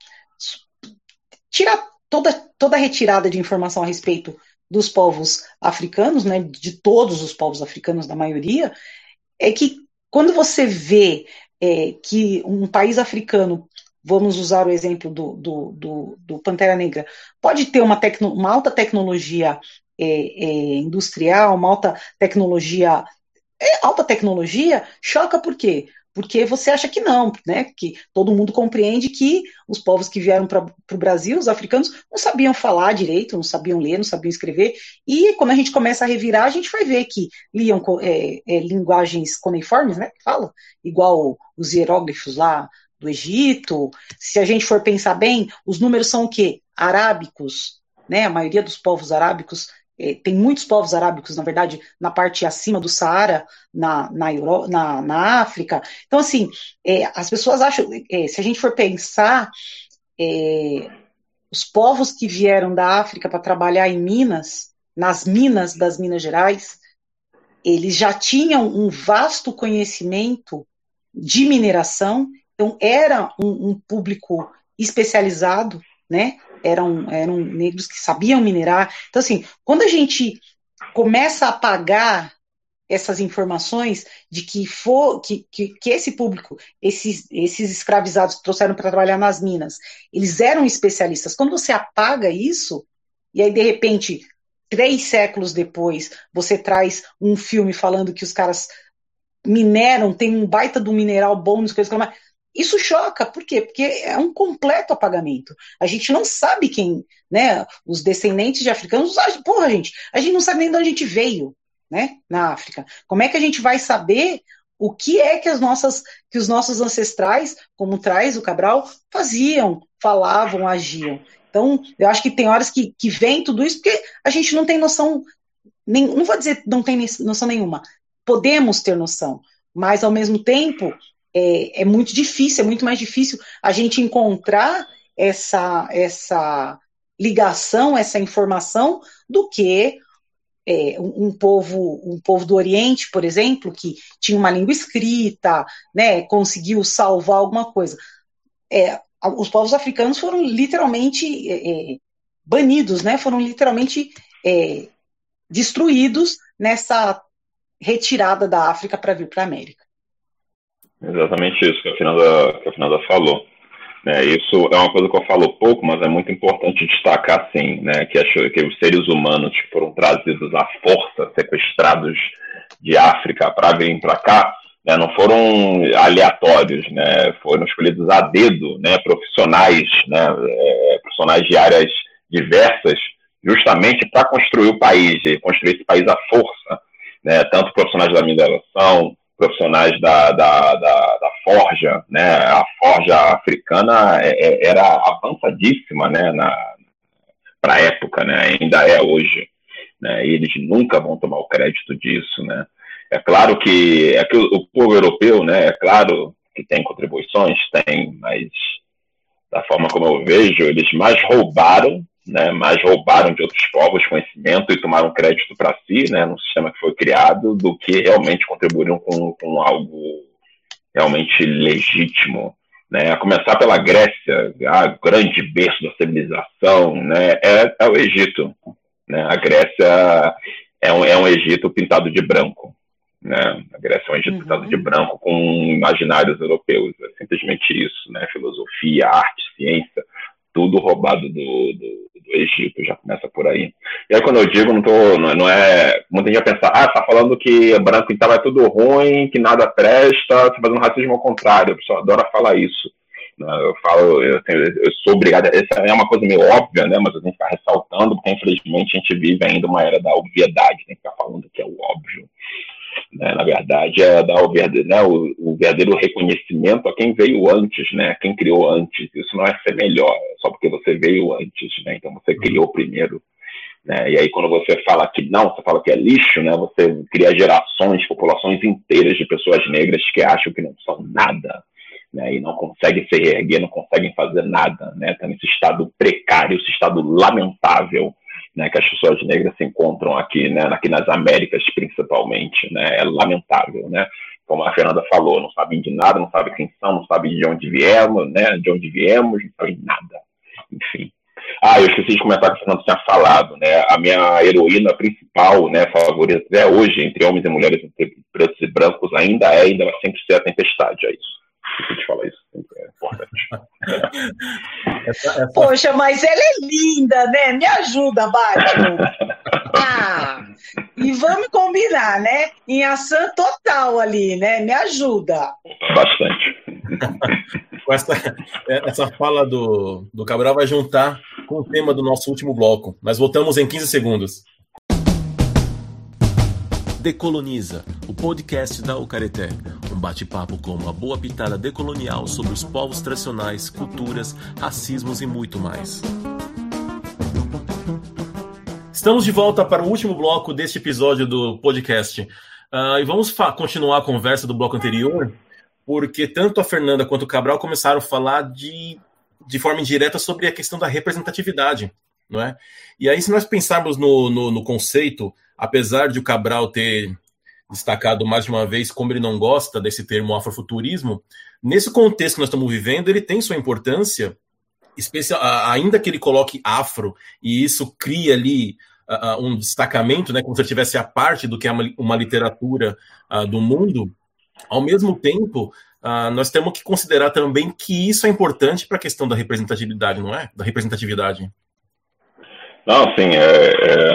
tirar toda, toda a retirada de informação a respeito dos povos africanos, né, de todos os povos africanos, da maioria, é que quando você vê é, que um país africano, vamos usar o exemplo do, do, do, do Pantera Negra, pode ter uma, tecno, uma alta tecnologia é, é, industrial, uma alta tecnologia, é, alta tecnologia, choca por quê? Porque você acha que não, né? Que todo mundo compreende que os povos que vieram para o Brasil, os africanos, não sabiam falar direito, não sabiam ler, não sabiam escrever, e quando a gente começa a revirar, a gente vai ver que liam é, é, linguagens cuneiformes, né? Fala, igual os hieróglifos lá do Egito. Se a gente for pensar bem, os números são o quê? Arábicos, né? A maioria dos povos arábicos, é, tem muitos povos arábicos, na verdade, na parte acima do Saara, na, na, Euro, na, na África. Então, assim, é, as pessoas acham, é, se a gente for pensar, é, os povos que vieram da África para trabalhar em Minas, nas minas das Minas Gerais, eles já tinham um vasto conhecimento de mineração, então era um, um público especializado, né? Eram, eram negros que sabiam minerar. Então, assim, quando a gente começa a apagar essas informações de que, for, que, que, que esse público, esses, esses escravizados que trouxeram para trabalhar nas minas, eles eram especialistas. Quando você apaga isso, e aí, de repente, três séculos depois, você traz um filme falando que os caras mineram, tem um baita do mineral bom, nas coisas, mas isso choca, por quê? Porque é um completo apagamento. A gente não sabe quem, né, os descendentes de africanos, porra, gente, a gente não sabe nem de onde a gente veio, né, na África. Como é que a gente vai saber o que é que, as nossas, que os nossos ancestrais, como traz o Cabral, faziam, falavam, agiam? Então, eu acho que tem horas que, que vem tudo isso, porque a gente não tem noção, nem, não vou dizer não tem noção nenhuma, podemos ter noção, mas ao mesmo tempo é, é muito difícil, é muito mais difícil a gente encontrar essa, essa ligação, essa informação, do que é, um, um, povo, um povo do Oriente, por exemplo, que tinha uma língua escrita, né, conseguiu salvar alguma coisa. É, os povos africanos foram literalmente é, banidos, né, foram literalmente é, destruídos nessa retirada da África para vir para a América. Exatamente isso que a Fernanda, que a Fernanda falou. É, isso é uma coisa que eu falo pouco, mas é muito importante destacar, sim, né, que, acho, que os seres humanos que foram trazidos à força, sequestrados de África para virem para cá, né, não foram aleatórios, né, foram escolhidos a dedo, né, profissionais, né, é, profissionais de áreas diversas, justamente para construir o país, e construir esse país à força, né, tanto profissionais da mineração, profissionais da, da, da, da forja, né? A forja africana era avançadíssima, né? Para a época, né? Ainda é hoje, né? E eles nunca vão tomar o crédito disso, né? É claro que, é que o, o povo europeu, né? É claro que tem contribuições, tem, mas da forma como eu vejo, eles mais roubaram, né, mais roubaram de outros povos conhecimento e tomaram crédito para si, né, num sistema que foi criado, do que realmente contribuíram com, com algo realmente legítimo, né, a começar pela Grécia, a grande berço da civilização, né, é, é o Egito, né, a Grécia é um, é um Egito pintado de branco, né, a Grécia é um Egito uhum. pintado de branco com imaginários europeus, é simplesmente isso, né, filosofia, arte, ciência, tudo roubado do, do, do Egito, já começa por aí. E aí quando eu digo, não, tô, não, não é... Muita gente vai pensar, ah, tá falando que branco então é tudo ruim, que nada presta, tá fazendo racismo ao contrário. A pessoa adora falar isso. Eu falo, eu, tenho, eu sou obrigado, essa é uma coisa meio óbvia, né, mas eu tenho que ficar ressaltando, porque infelizmente a gente vive ainda uma era da obviedade, tem que ficar falando que é o óbvio. Né, na verdade, é dar o verdadeiro, né, o, o verdadeiro reconhecimento a quem veio antes, né, quem criou antes. Isso não é ser melhor, só porque você veio antes, né, então você criou primeiro. Né, e aí quando você fala que não, você fala que é lixo, né, você cria gerações, populações inteiras de pessoas negras que acham que não são nada, né, e não conseguem se reerguer, não conseguem fazer nada, né, tá nesse estado precário, esse estado lamentável, né, que as pessoas negras se encontram aqui, né, aqui nas Américas principalmente, né, é lamentável, né, como a Fernanda falou, não sabem de nada, não sabem quem são, não sabem de onde viemos, né, de onde viemos, não sabem nada, enfim. Ah, eu esqueci de comentar que a Fernanda tinha falado, né, a minha heroína principal, né, favorita até hoje, entre homens e mulheres, entre pretos e brancos, ainda é, ainda vai sempre ser a Tempestade, é isso. Esqueci de falar isso, é importante. essa, essa... Poxa, mas ela é linda, né? Me ajuda, Batman. Ah, e vamos combinar, né? Em ação total ali, né? Me ajuda. Bastante. essa, essa fala do, do Cabral vai juntar com o tema do nosso último bloco. Nós voltamos em quinze segundos. Decoloniza, o podcast da Ucareté. Um bate-papo com uma boa pitada decolonial sobre os povos tradicionais, culturas, racismos e muito mais. Estamos de volta para o último bloco deste episódio do podcast. Uh, e vamos continuar a conversa do bloco anterior, porque tanto a Fernanda quanto o Cabral começaram a falar de, de forma indireta sobre a questão da representatividade, não é? E aí, se nós pensarmos no, no, no conceito, apesar de o Cabral ter destacado mais de uma vez como ele não gosta desse termo afrofuturismo, nesse contexto que nós estamos vivendo, ele tem sua importância, especial, ainda que ele coloque afro, e isso cria ali uh, um destacamento, né, como se ele tivesse a parte do que é uma, uma literatura uh, do mundo. Ao mesmo tempo, uh, nós temos que considerar também que isso é importante para a questão da representatividade, não é? Da representatividade. Não, sim, é, é,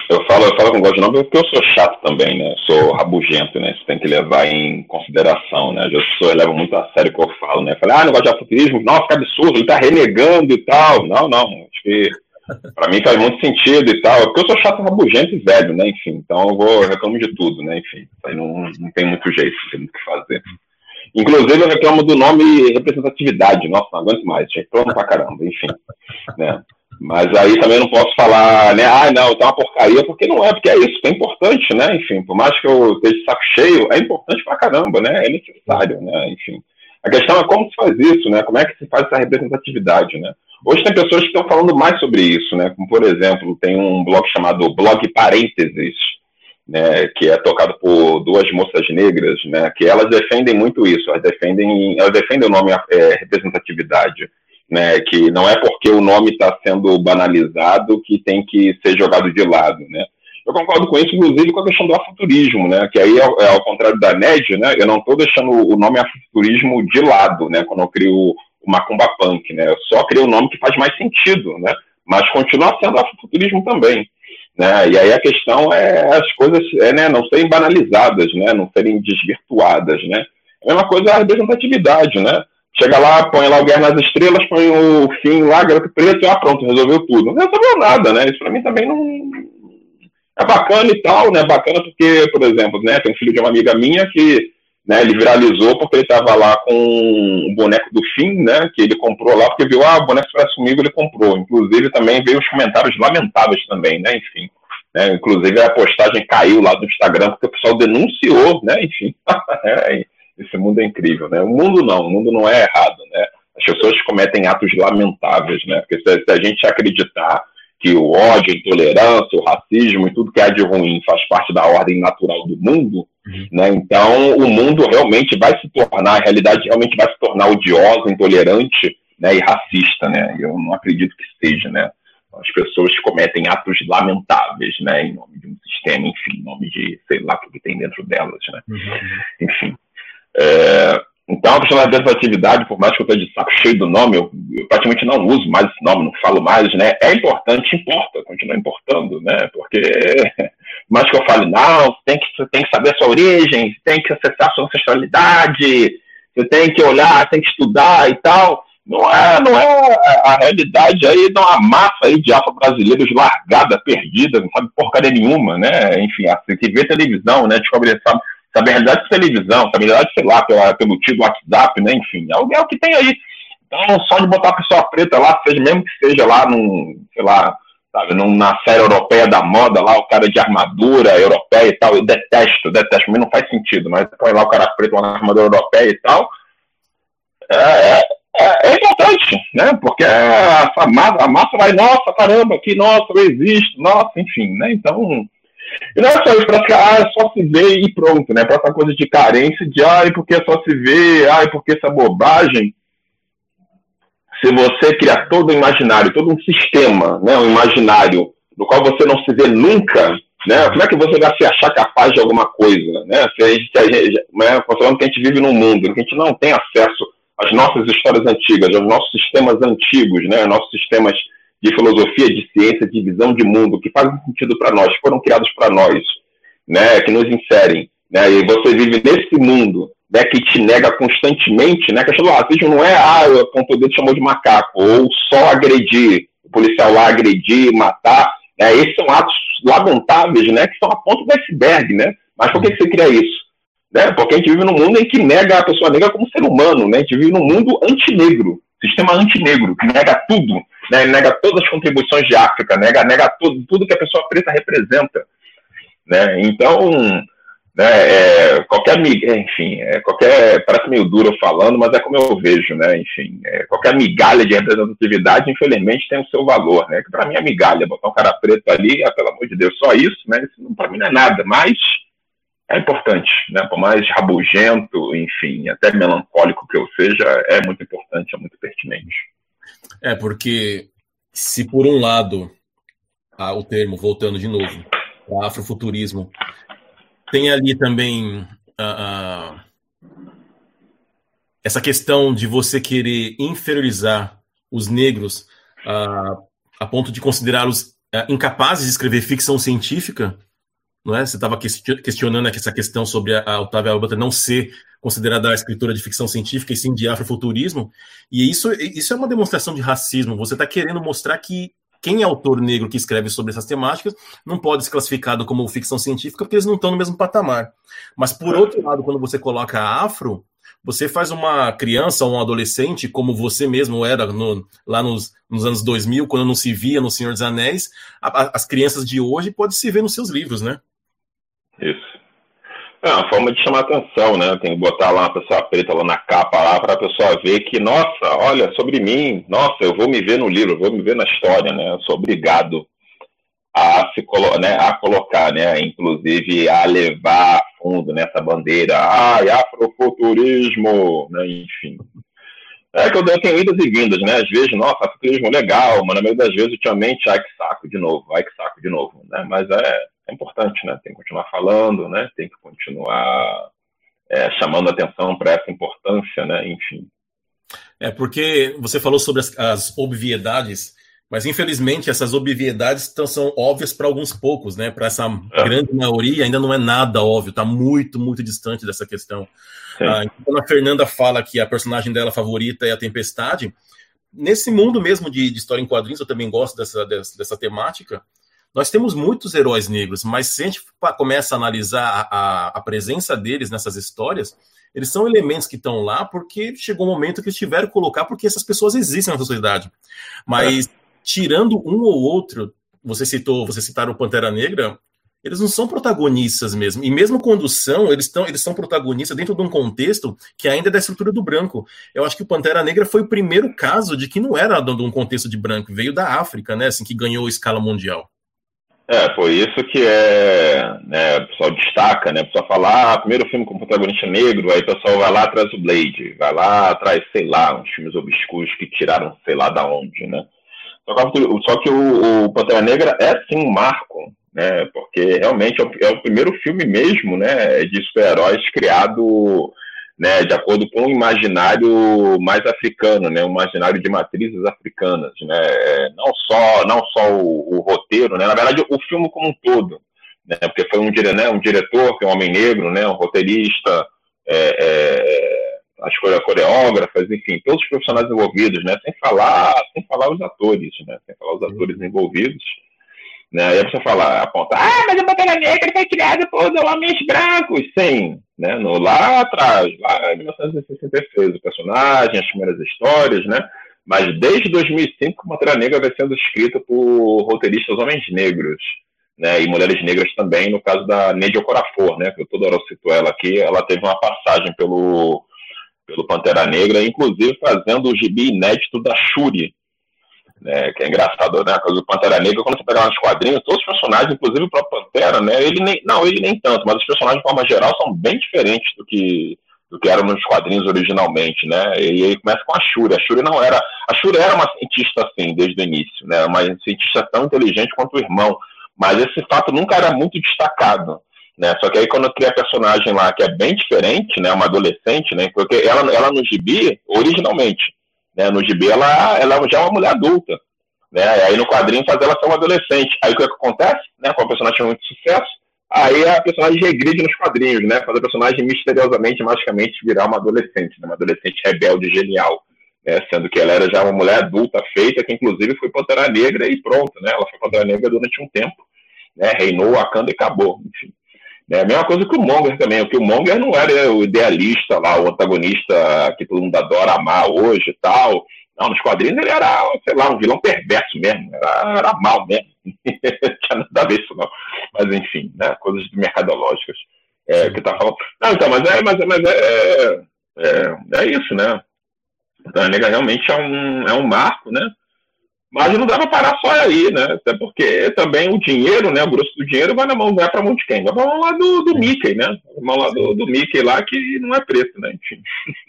Eu falo, eu falo com gosto de nome porque eu sou chato também, né? Sou rabugento, né? Você tem que levar em consideração, né? As pessoas levam muito a sério o que eu falo, né? Falei, ah, negócio de afuturismo, nossa, que absurdo, ele tá renegando e tal. Não, não, acho que pra mim faz muito sentido e tal. Porque eu sou chato, rabugento e velho, né? Enfim, então eu vou, eu reclamo de tudo, né? Enfim, aí não, não tem muito jeito, não tem muito o que fazer. Inclusive, eu reclamo do nome representatividade. Nossa, não aguento mais, reclamo pra caramba, enfim, né? Mas aí também não posso falar, né? Ah, não, tá uma porcaria, porque não é, porque é isso, é importante, né? Enfim, por mais que eu esteja de saco cheio, é importante pra caramba, né? É necessário, né? Enfim. A questão é como se faz isso, né? Como é que se faz essa representatividade, né? Hoje tem pessoas que estão falando mais sobre isso, né? Como, por exemplo, tem um blog chamado Blog Parênteses, né? Que é tocado por duas moças negras, né? Que elas defendem muito isso, elas defendem, elas defendem o nome é, representatividade. Né, que não é porque o nome está sendo banalizado que tem que ser jogado de lado, né? Eu concordo com isso, inclusive, com a questão do afuturismo, né? Que aí, é ao contrário da N E D, né? Eu não estou deixando o nome afuturismo de lado, né? Quando eu crio o Macumba Punk, né? Eu só crio o nome que faz mais sentido, né? Mas continua sendo afuturismo também, né? E aí a questão é as coisas é, né, não serem banalizadas, né? Não serem desvirtuadas, né? A mesma coisa é a representatividade, né? Chega lá, põe lá o Guerra nas Estrelas, põe o fim lá, Garoto Preto, e ah, pronto, resolveu tudo. Não resolveu nada, né? Isso pra mim também não... É bacana e tal, né? Bacana porque, por exemplo, né, tem um filho de uma amiga minha que, né, ele viralizou porque ele tava lá com o boneco do Fim, né? Que ele comprou lá, porque viu, ah, o boneco parece comigo, ele comprou. Inclusive também veio os comentários lamentáveis também, né? Enfim. Né? Inclusive a postagem caiu lá do Instagram porque o pessoal denunciou, né? Enfim. é, Esse mundo é incrível, né? O mundo não, o mundo não é errado, né? As pessoas cometem atos lamentáveis, né? Porque se, se a gente acreditar que o ódio, a intolerância, o racismo e tudo que há de ruim faz parte da ordem natural do mundo, uhum. né? Então o mundo realmente vai se tornar, a realidade realmente vai se tornar odiosa, intolerante, né? E racista, né? Eu não acredito que seja, né? As pessoas cometem atos lamentáveis, né? Em nome de um sistema, enfim, em nome de sei lá o que tem dentro delas, né? Uhum. Enfim. É, então, a questão da representatividade, por mais que eu esteja de saco cheio do nome, eu, eu praticamente não uso mais esse nome, não falo mais, né? É importante, importa, continua importando, né? Porque, por mais que eu fale, não, você tem que, você tem que saber a sua origem, você tem que acessar a sua ancestralidade, você tem que olhar, tem que estudar e tal. Não é, não é a realidade aí de uma massa aí de afro-brasileiros largada, perdida, não sabe porcaria nenhuma, né? Enfim, assim, que vê televisão, né? Descobre, sabe, sabe a realidade de televisão, sabe a realidade, sei lá, pela, pelo tio do WhatsApp, né? Enfim, é o, é o que tem aí. Então, só de botar a pessoa preta lá, seja, mesmo que seja lá num, sei lá, sabe, numa série europeia da moda, lá, o cara de armadura europeia e tal, eu detesto, detesto, pra mim não faz sentido, mas põe lá o cara preto com uma armadura europeia e tal, é, é, é importante, né? Porque essa massa, a massa vai, nossa, caramba, aqui, nossa, eu existo, nossa, enfim, né? Então, e não é só isso, parece que ah, é só se ver e pronto, né? Para essa coisa de carência, de ai, porque é só se ver, ai, porque essa bobagem. Se você criar todo o imaginário, todo um sistema, né, um imaginário no qual você não se vê nunca, né, como é que você vai se achar capaz de alguma coisa? Né? Se a gente, se a gente, né, considerando que a gente vive num mundo em que a gente não tem acesso às nossas histórias antigas, aos nossos sistemas antigos, né, aos nossos sistemas de filosofia, de ciência, de visão de mundo, que fazem sentido para nós, que foram criados para nós, né, que nos inserem, né, e você vive nesse mundo, né, que te nega constantemente, né, que a questão do racismo não é, ah, o poder te chamou de macaco, ou só agredir, o policial lá agredir, matar, né, esses são atos lamentáveis, né, que são a ponta do iceberg, né, mas por que que você cria isso? Né, porque a gente vive num mundo em que nega a pessoa negra como ser humano, né, a gente vive num mundo antinegro, sistema antinegro, que nega tudo, né, nega todas as contribuições de África, nega, nega tudo, tudo que a pessoa preta representa, né, então... Né, é, qualquer, enfim, é, qualquer, parece meio duro falando, mas é como eu vejo, né, enfim, é, qualquer migalha de representatividade, infelizmente, tem o seu valor, né, que para mim é migalha, botar um cara preto ali, ah, pelo amor de Deus, só isso, né, isso para mim não é nada, mas é importante, né, por mais rabugento, enfim, até melancólico que eu seja, é muito importante, é muito pertinente. É, porque se por um lado, ah, o termo, voltando de novo, o afrofuturismo, tem ali também uh, uh, essa questão de você querer inferiorizar os negros uh, a ponto de considerá-los é, incapazes de escrever ficção científica, não é? Você estava questionando aqui essa questão sobre a, a Octavia Butler não ser considerada a escritora de ficção científica e sim de afrofuturismo, e isso, isso é uma demonstração de racismo. Você está querendo mostrar que quem é autor negro que escreve sobre essas temáticas não pode ser classificado como ficção científica porque eles não estão no mesmo patamar. Mas, por outro lado, quando você coloca a afro, você faz uma criança ou um adolescente, como você mesmo era no, lá nos, nos anos dois mil, quando não se via no Senhor dos Anéis, a, a, as crianças de hoje podem se ver nos seus livros, né? Isso. É uma forma de chamar atenção, né? Tem que botar lá uma pessoa preta lá na capa lá para a pessoa ver que, nossa, olha, sobre mim, nossa, eu vou me ver no livro, eu vou me ver na história, né? Eu sou obrigado a se colo- né, a colocar, né? Inclusive a levar a fundo nessa bandeira, ai, afrofuturismo, né? Enfim. É que eu tenho idas e vindas, né? Às vezes, nossa, afrofuturismo legal, mas na maioria das vezes, ultimamente, ai que saco de novo, ai que saco de novo, né? Mas é É importante, né? Tem que continuar falando, né? Tem que continuar é, chamando atenção para essa importância, né? Enfim. É porque você falou sobre as, as obviedades, mas infelizmente essas obviedades tão, são óbvias para alguns poucos, né? Para essa é. grande maioria ainda não é nada óbvio, está muito, muito distante dessa questão. Ah, quando a Fernanda fala que a personagem dela favorita é a Tempestade, nesse mundo mesmo de, de história em quadrinhos, eu também gosto dessa, dessa, dessa temática. Nós temos muitos heróis negros, mas se a gente começa a analisar a, a, a presença deles nessas histórias, eles são elementos que estão lá porque chegou um momento que eles tiveram que colocar porque essas pessoas existem na sociedade. Mas, é. tirando um ou outro, você citou, você citaram o Pantera Negra, eles não são protagonistas mesmo. E mesmo quando são, eles, tão, eles são protagonistas dentro de um contexto que ainda é da estrutura do branco. Eu acho que o Pantera Negra foi o primeiro caso de que não era de um contexto de branco, veio da África, né, assim, que ganhou escala mundial. É, por isso que é, né, o pessoal destaca, né, o pessoal fala, ah, primeiro filme com protagonista negro, aí o pessoal vai lá atrás do Blade, vai lá atrás, sei lá, uns filmes obscuros que tiraram sei lá da onde, né. Só que, só que o, o Pantera Negra é sim um marco, né, porque realmente é o, é o primeiro filme mesmo, né, de super-heróis criado, né, de acordo com um imaginário mais africano, né, um imaginário de matrizes africanas, né, não só, não só o, o roteiro, né, na verdade o filme como um todo, né, porque foi um, né, um diretor, que é um homem negro, né, um roteirista, é, é, as coreógrafas, enfim, todos os profissionais envolvidos, né, sem falar, sem falar os atores, né, sem falar os atores envolvidos. Né? Aí a pessoa fala, aponta, ah, mas a Pantera Negra foi criada por homens brancos. Sim, né? No, lá atrás, lá em mil novecentos e sessenta e seis, o personagem, as primeiras histórias, né? Mas desde dois mil e cinco, a Pantera Negra vai sendo escrita por roteiristas homens negros, né? E mulheres negras também, no caso da Nnedi Okorafor, né? Que eu toda hora cito ela aqui, ela teve uma passagem pelo, pelo Pantera Negra, inclusive fazendo o gibi inédito da Shuri, né, que é engraçado, né, a coisa do Pantera Negra, quando você pega lá nos quadrinhos, todos os personagens, inclusive o próprio Pantera, né, ele nem, não, ele nem tanto, mas os personagens de forma geral são bem diferentes do que, do que eram nos quadrinhos originalmente, né, e aí começa com a Shuri. A Shuri não era, a Shuri era uma cientista assim, desde o início, né, uma cientista tão inteligente quanto o irmão, mas esse fato nunca era muito destacado, né, só que aí quando cria a personagem lá, que é bem diferente, né, uma adolescente, né, porque ela, ela no gibi, originalmente, né, no gibi ela, ela já é uma mulher adulta, né, aí no quadrinho faz ela ser uma adolescente. Aí o que, é que acontece? Né, com a personagem muito sucesso, aí a personagem regride nos quadrinhos, né, faz a personagem misteriosamente, magicamente virar uma adolescente, né, uma adolescente rebelde genial, né, sendo que ela era já uma mulher adulta feita, que inclusive foi Pantera Negra e pronto, né, ela foi Pantera Negra durante um tempo, né, reinou Wakanda e acabou, enfim. É a mesma coisa que o Monger também, porque o Monger não era o idealista lá, o antagonista que todo mundo adora amar hoje e tal. Não, nos quadrinhos ele era, sei lá, um vilão perverso mesmo, era, era mal mesmo. Não tinha nada a ver isso não. Mas enfim, né, coisas mercadológicas é, que tá falando. Não, então, mas é, mas, mas é, é, é isso, né? Então a Negra realmente é um, é um marco, né? Mas não dá para parar só aí, né? Até porque também o dinheiro, né? O grosso do dinheiro vai na mão, vai para a mão de quem? Vai para a mão lá do, do Mickey, né? Vai para a mão lá do, do Mickey lá, que não é preto, né? Enfim.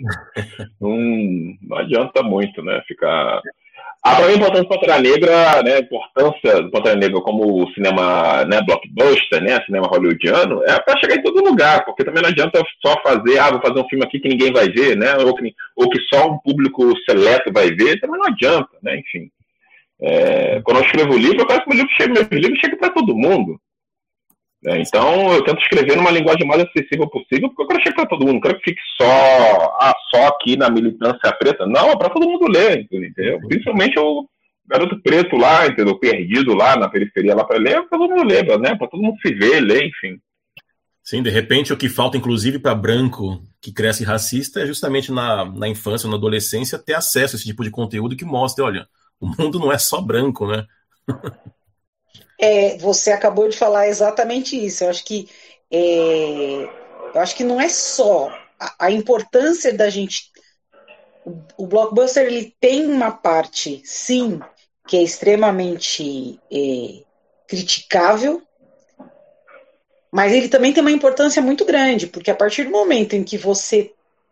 não, não adianta muito, né? Ficar... Ah, para mim, a importância do Pantera Negra, né? A importância do Pantera Negra como o cinema, né, blockbuster, né? Cinema hollywoodiano, é para chegar em todo lugar, porque também não adianta só fazer, ah, vou fazer um filme aqui que ninguém vai ver, né? Ou que, ou que só um público seleto vai ver, também não adianta, né? Enfim. É, quando eu escrevo livro, eu quero que meu livro chegue, meu livro chegue para todo mundo. É, então, eu tento escrever numa linguagem mais acessível possível, porque eu quero chegar para todo mundo. Não quero que fique só, ah, só aqui na militância preta. Não, é para todo mundo ler, entendeu? Principalmente o garoto preto lá, entendeu? Perdido lá na periferia lá para ler, é para todo mundo ler, né? Para todo mundo se ver, ler, enfim. Sim, de repente o que falta, inclusive, para branco que cresce racista é justamente na, na infância ou na adolescência ter acesso a esse tipo de conteúdo que mostre, olha, o mundo não é só branco, né? É, você acabou de falar exatamente isso. Eu acho que é, eu acho que não é só a, a importância da gente. O, o blockbuster ele tem uma parte, sim, que é extremamente é, criticável, mas ele também tem uma importância muito grande, porque a partir do momento em que você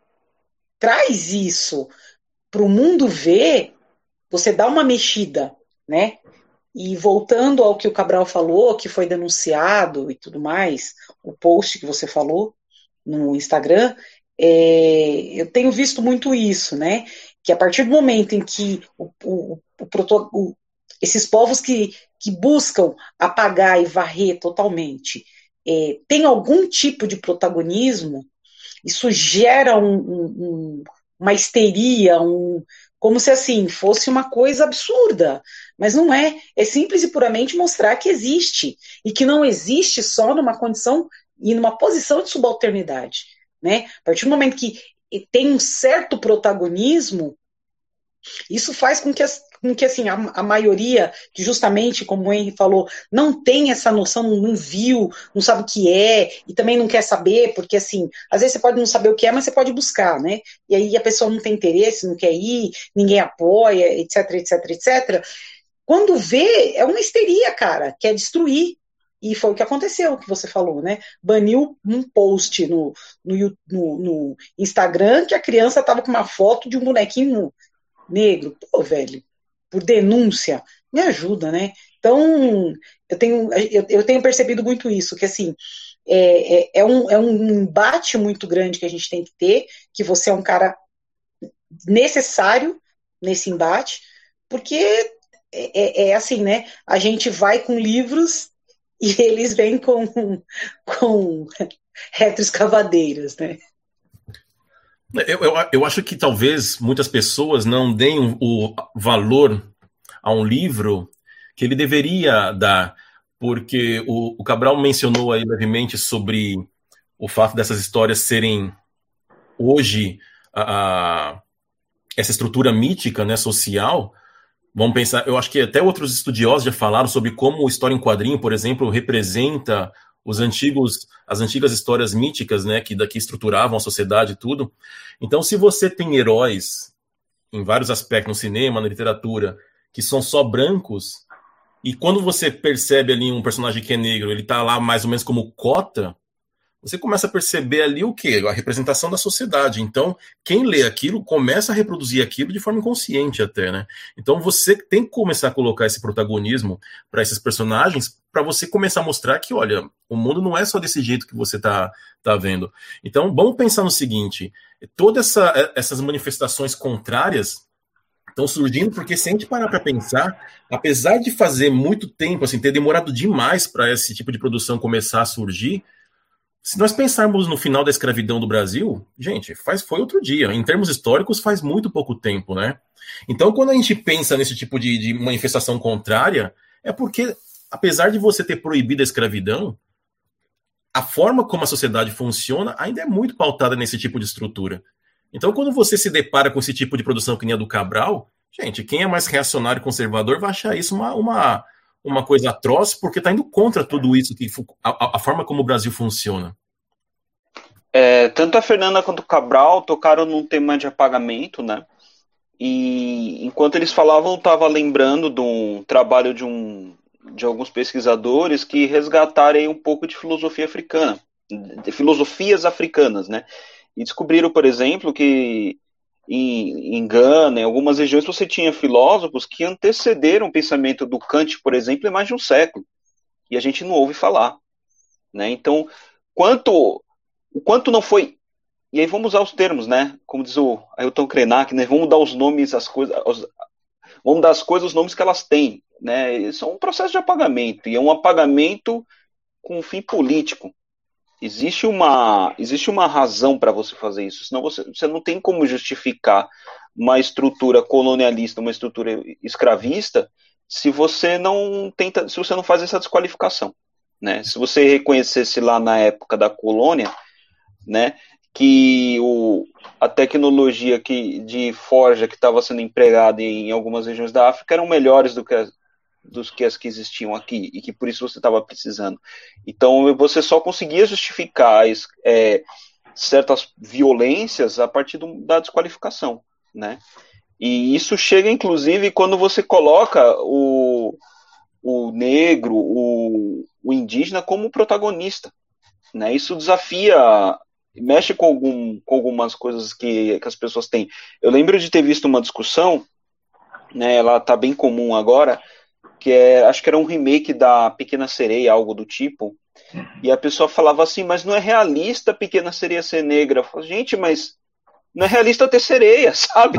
traz isso para o mundo ver, você dá uma mexida, né? E voltando ao que o Cabral falou, que foi denunciado e tudo mais, o post que você falou no Instagram, é, eu tenho visto muito isso, né? Que a partir do momento em que o, o, o, o, esses povos que, que buscam apagar e varrer totalmente é, tem algum tipo de protagonismo, isso gera um, um, uma histeria, um, como se assim fosse uma coisa absurda. Mas não é, é simples e puramente mostrar que existe, e que não existe só numa condição e numa posição de subalternidade, né? A partir do momento que tem um certo protagonismo, isso faz com que, com que assim, a, a maioria, que justamente, como o Henry falou, não tem essa noção, não viu, não sabe o que é, e também não quer saber, porque assim, às vezes você pode não saber o que é, mas você pode buscar, né? E aí a pessoa não tem interesse, não quer ir, ninguém apoia, etc, etc, etcétera. Quando vê, é uma histeria, cara, quer destruir. E foi o que aconteceu, que você falou, né? Baniu um post no, no, no, no Instagram que a criança tava com uma foto de um bonequinho negro. Pô, velho, por denúncia, me ajuda, né? Então, eu tenho, eu, eu tenho percebido muito isso, que assim, é, é, é, um, é um embate muito grande que a gente tem que ter, que você é um cara necessário nesse embate, porque É, é, é assim, né? A gente vai com livros e eles vêm com, com retroescavadeiras, né? Eu, eu, eu acho que talvez muitas pessoas não deem o valor a um livro que ele deveria dar, porque o, o Cabral mencionou aí brevemente sobre o fato dessas histórias serem hoje a, a, essa estrutura mítica, né, social. Vamos pensar, eu acho que até outros estudiosos já falaram sobre como a história em quadrinho, por exemplo, representa os antigos, as antigas histórias míticas, né, que daqui estruturavam a sociedade e tudo. Então, se você tem heróis em vários aspectos, no cinema, na literatura, que são só brancos, e quando você percebe ali um personagem que é negro, ele tá lá mais ou menos como cota, você começa a perceber ali o quê? A representação da sociedade. Então, quem lê aquilo começa a reproduzir aquilo de forma inconsciente até, né? Então, você tem que começar a colocar esse protagonismo para esses personagens, para você começar a mostrar que, olha, o mundo não é só desse jeito que você tá, tá vendo. Então, vamos pensar no seguinte, todas essa, essas manifestações contrárias estão surgindo porque, se a gente parar para pensar, apesar de fazer muito tempo, assim, ter demorado demais para esse tipo de produção começar a surgir, se nós pensarmos no final da escravidão do Brasil, gente, faz, foi outro dia. Em termos históricos, faz muito pouco tempo, né? Então, quando a gente pensa nesse tipo de, de manifestação contrária, é porque, apesar de você ter proibido a escravidão, a forma como a sociedade funciona ainda é muito pautada nesse tipo de estrutura. Então, quando você se depara com esse tipo de produção que nem a do Cabral, gente, quem é mais reacionário e conservador vai achar isso uma... uma uma coisa atroz, porque está indo contra tudo isso, que a, a forma como o Brasil funciona. É, tanto a Fernanda quanto o Cabral tocaram num tema de apagamento, né? E enquanto eles falavam, eu estava lembrando de um trabalho de, um, de alguns pesquisadores que resgataram um pouco de filosofia africana, de filosofias africanas, né? E descobriram, por exemplo, que em, em Gana, em algumas regiões, você tinha filósofos que antecederam o pensamento do Kant, por exemplo, em mais de um século. E a gente não ouve falar, né? Então, quanto, o quanto não foi... E aí vamos usar os termos, né? Como diz o Ailton Krenak, né? Vamos dar os nomes às coisas, aos, vamos dar as coisas os nomes que elas têm, né? Isso é um processo de apagamento, e é um apagamento com um fim político. Existe uma, existe uma razão para você fazer isso, senão você, você não tem como justificar uma estrutura colonialista, uma estrutura escravista, se você não tenta, se você não faz essa desqualificação, né? Se você reconhecesse lá na época da colônia, né, que o, a tecnologia que, de forja que estava sendo empregada em algumas regiões da África eram melhores do que as, dos que as que existiam aqui, e que por isso você estava precisando. Então você só conseguia justificar é, certas violências a partir do, da desqualificação, né? E isso chega inclusive quando você coloca o, o negro, o, o indígena como protagonista, né? Isso desafia, mexe com, algum, com algumas coisas que, que as pessoas têm. Eu lembro de ter visto uma discussão, né, ela está bem comum agora, que é, acho que era um remake da Pequena Sereia, algo do tipo, e a pessoa falava assim, mas não é realista a Pequena Sereia ser negra. Eu falo, gente, mas não é realista ter sereia, sabe?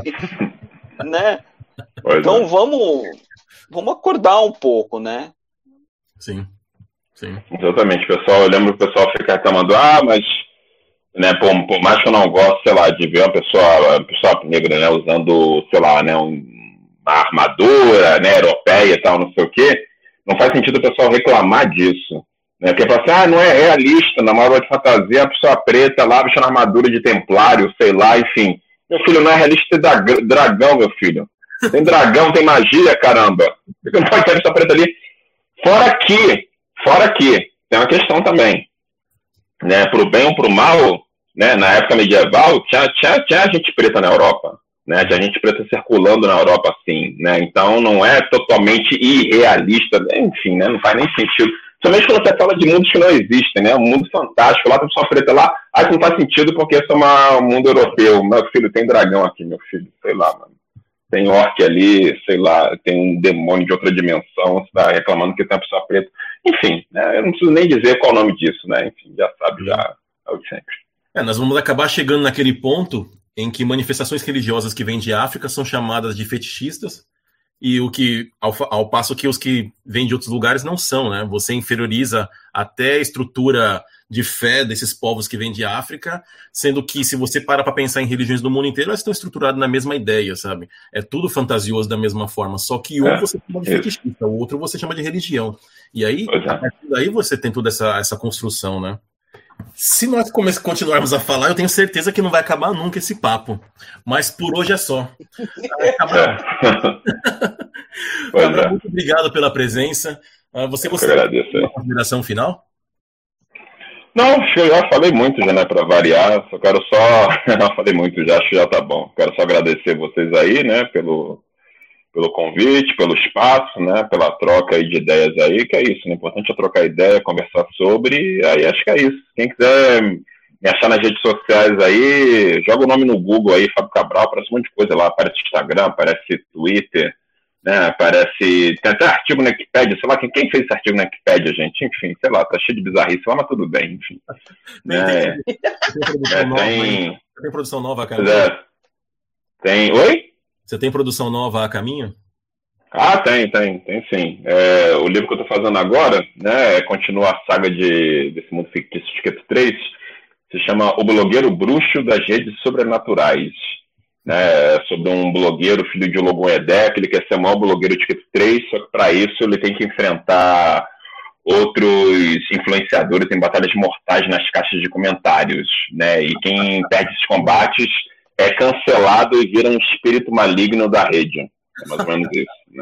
Né? Então é. vamos, vamos acordar um pouco, né? Sim, sim. Exatamente, pessoal. Eu lembro que o pessoal fica reclamando, ah, mas né, por, por mais que eu não goste, sei lá, de ver uma pessoa, uma pessoa negra, né, usando, sei lá, né, um, uma armadura, né, europeia e tal, não sei o quê, não faz sentido o pessoal reclamar disso. Né? Porque fala assim, ah, não é realista, na maior de fantasia, a pessoa preta lá vestindo armadura de templário, sei lá, enfim. Meu filho, não é realista ter dragão, meu filho. Tem dragão, tem magia, caramba. Por que não pode ter a pessoa preta ali? Fora que, fora que, tem uma questão também. Né, pro bem ou pro mal, né, na época medieval, tinha, tinha, tinha gente preta na Europa. Né, tinha gente preta circulando na Europa, assim. Né, então não é totalmente irrealista. Enfim, né, não faz nem sentido. Somente quando você fala de mundos que não existem, né? Um mundo fantástico, lá tem pessoa preta lá, ah, isso não faz sentido porque isso é uma, um mundo europeu. Meu filho, tem dragão aqui, meu filho, sei lá, mano. Tem orc ali, sei lá, tem um demônio de outra dimensão, você tá reclamando que tem uma pessoa preta. Enfim, né? Eu não preciso nem dizer qual é o nome disso, né? Enfim, já sabe, já é o de sempre. É, nós vamos acabar chegando naquele ponto em que manifestações religiosas que vêm de África são chamadas de fetichistas, e o que, ao, ao passo que os que vêm de outros lugares não são, né? Você inferioriza até a estrutura de fé desses povos que vêm de África, sendo que se você para para pensar em religiões do mundo inteiro, elas estão estruturadas na mesma ideia, sabe? É tudo fantasioso da mesma forma, só que um é, você chama de fetichista, o outro você chama de religião. E aí, é. a partir daí você tem toda essa, essa construção, né? Se nós continuarmos a falar, eu tenho certeza que não vai acabar nunca esse papo. Mas por hoje é só. Cabral, Cabral, muito obrigado pela presença. Você gostaria de uma consideração final? Não, eu já falei muito já, né, para variar. Só quero só... Não, falei muito já, acho que já tá bom. Quero só agradecer vocês aí, né, pelo... pelo convite, pelo espaço, né, pela troca aí de ideias aí, que é isso, né, o importante é trocar ideia, conversar sobre, aí acho que é isso. Quem quiser me achar nas redes sociais aí, joga o nome no Google aí, Fábio Cabral, aparece um monte de coisa lá, aparece Instagram, aparece Twitter, né, aparece, tem até artigo na Wikipédia, sei lá, quem, quem fez esse artigo na Wikipédia, gente, enfim, sei lá, tá cheio de bizarrice lá, mas tudo bem, enfim. Tem, é, tem, tem, produção, é, nova, tem, tem produção nova a caminho? É, tem, oi? Você tem produção nova a caminho? Ah, tem, tem, tem sim. É, o livro que eu estou fazendo agora, né, continua a saga de, desse mundo fictício de Keto três, se chama O Blogueiro Bruxo das Redes Sobrenaturais. Né, sobre um blogueiro, filho de Logon Edé, que ele quer ser o maior blogueiro de Keto três, só que para isso ele tem que enfrentar outros influenciadores em batalhas mortais nas caixas de comentários. Né, e quem perde esses combates é cancelado e vira um espírito maligno da rede. É mais ou menos isso, né?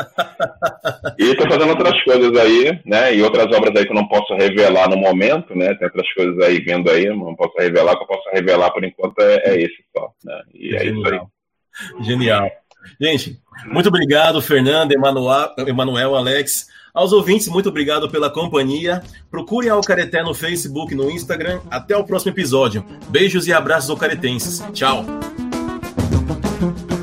E estou fazendo outras coisas aí, né? E outras obras aí que eu não posso revelar no momento, né? Tem outras coisas aí vindo aí, não posso revelar, que eu posso revelar por enquanto é, é esse só, né? E é Genial. Isso aí. Genial. Gente, muito obrigado, Fernando, Emanuel, Emanuel, Alex. Aos ouvintes, muito obrigado pela companhia. Procurem a Alcareté no Facebook, no Instagram. Até o próximo episódio. Beijos e abraços alcaretenses. Tchau.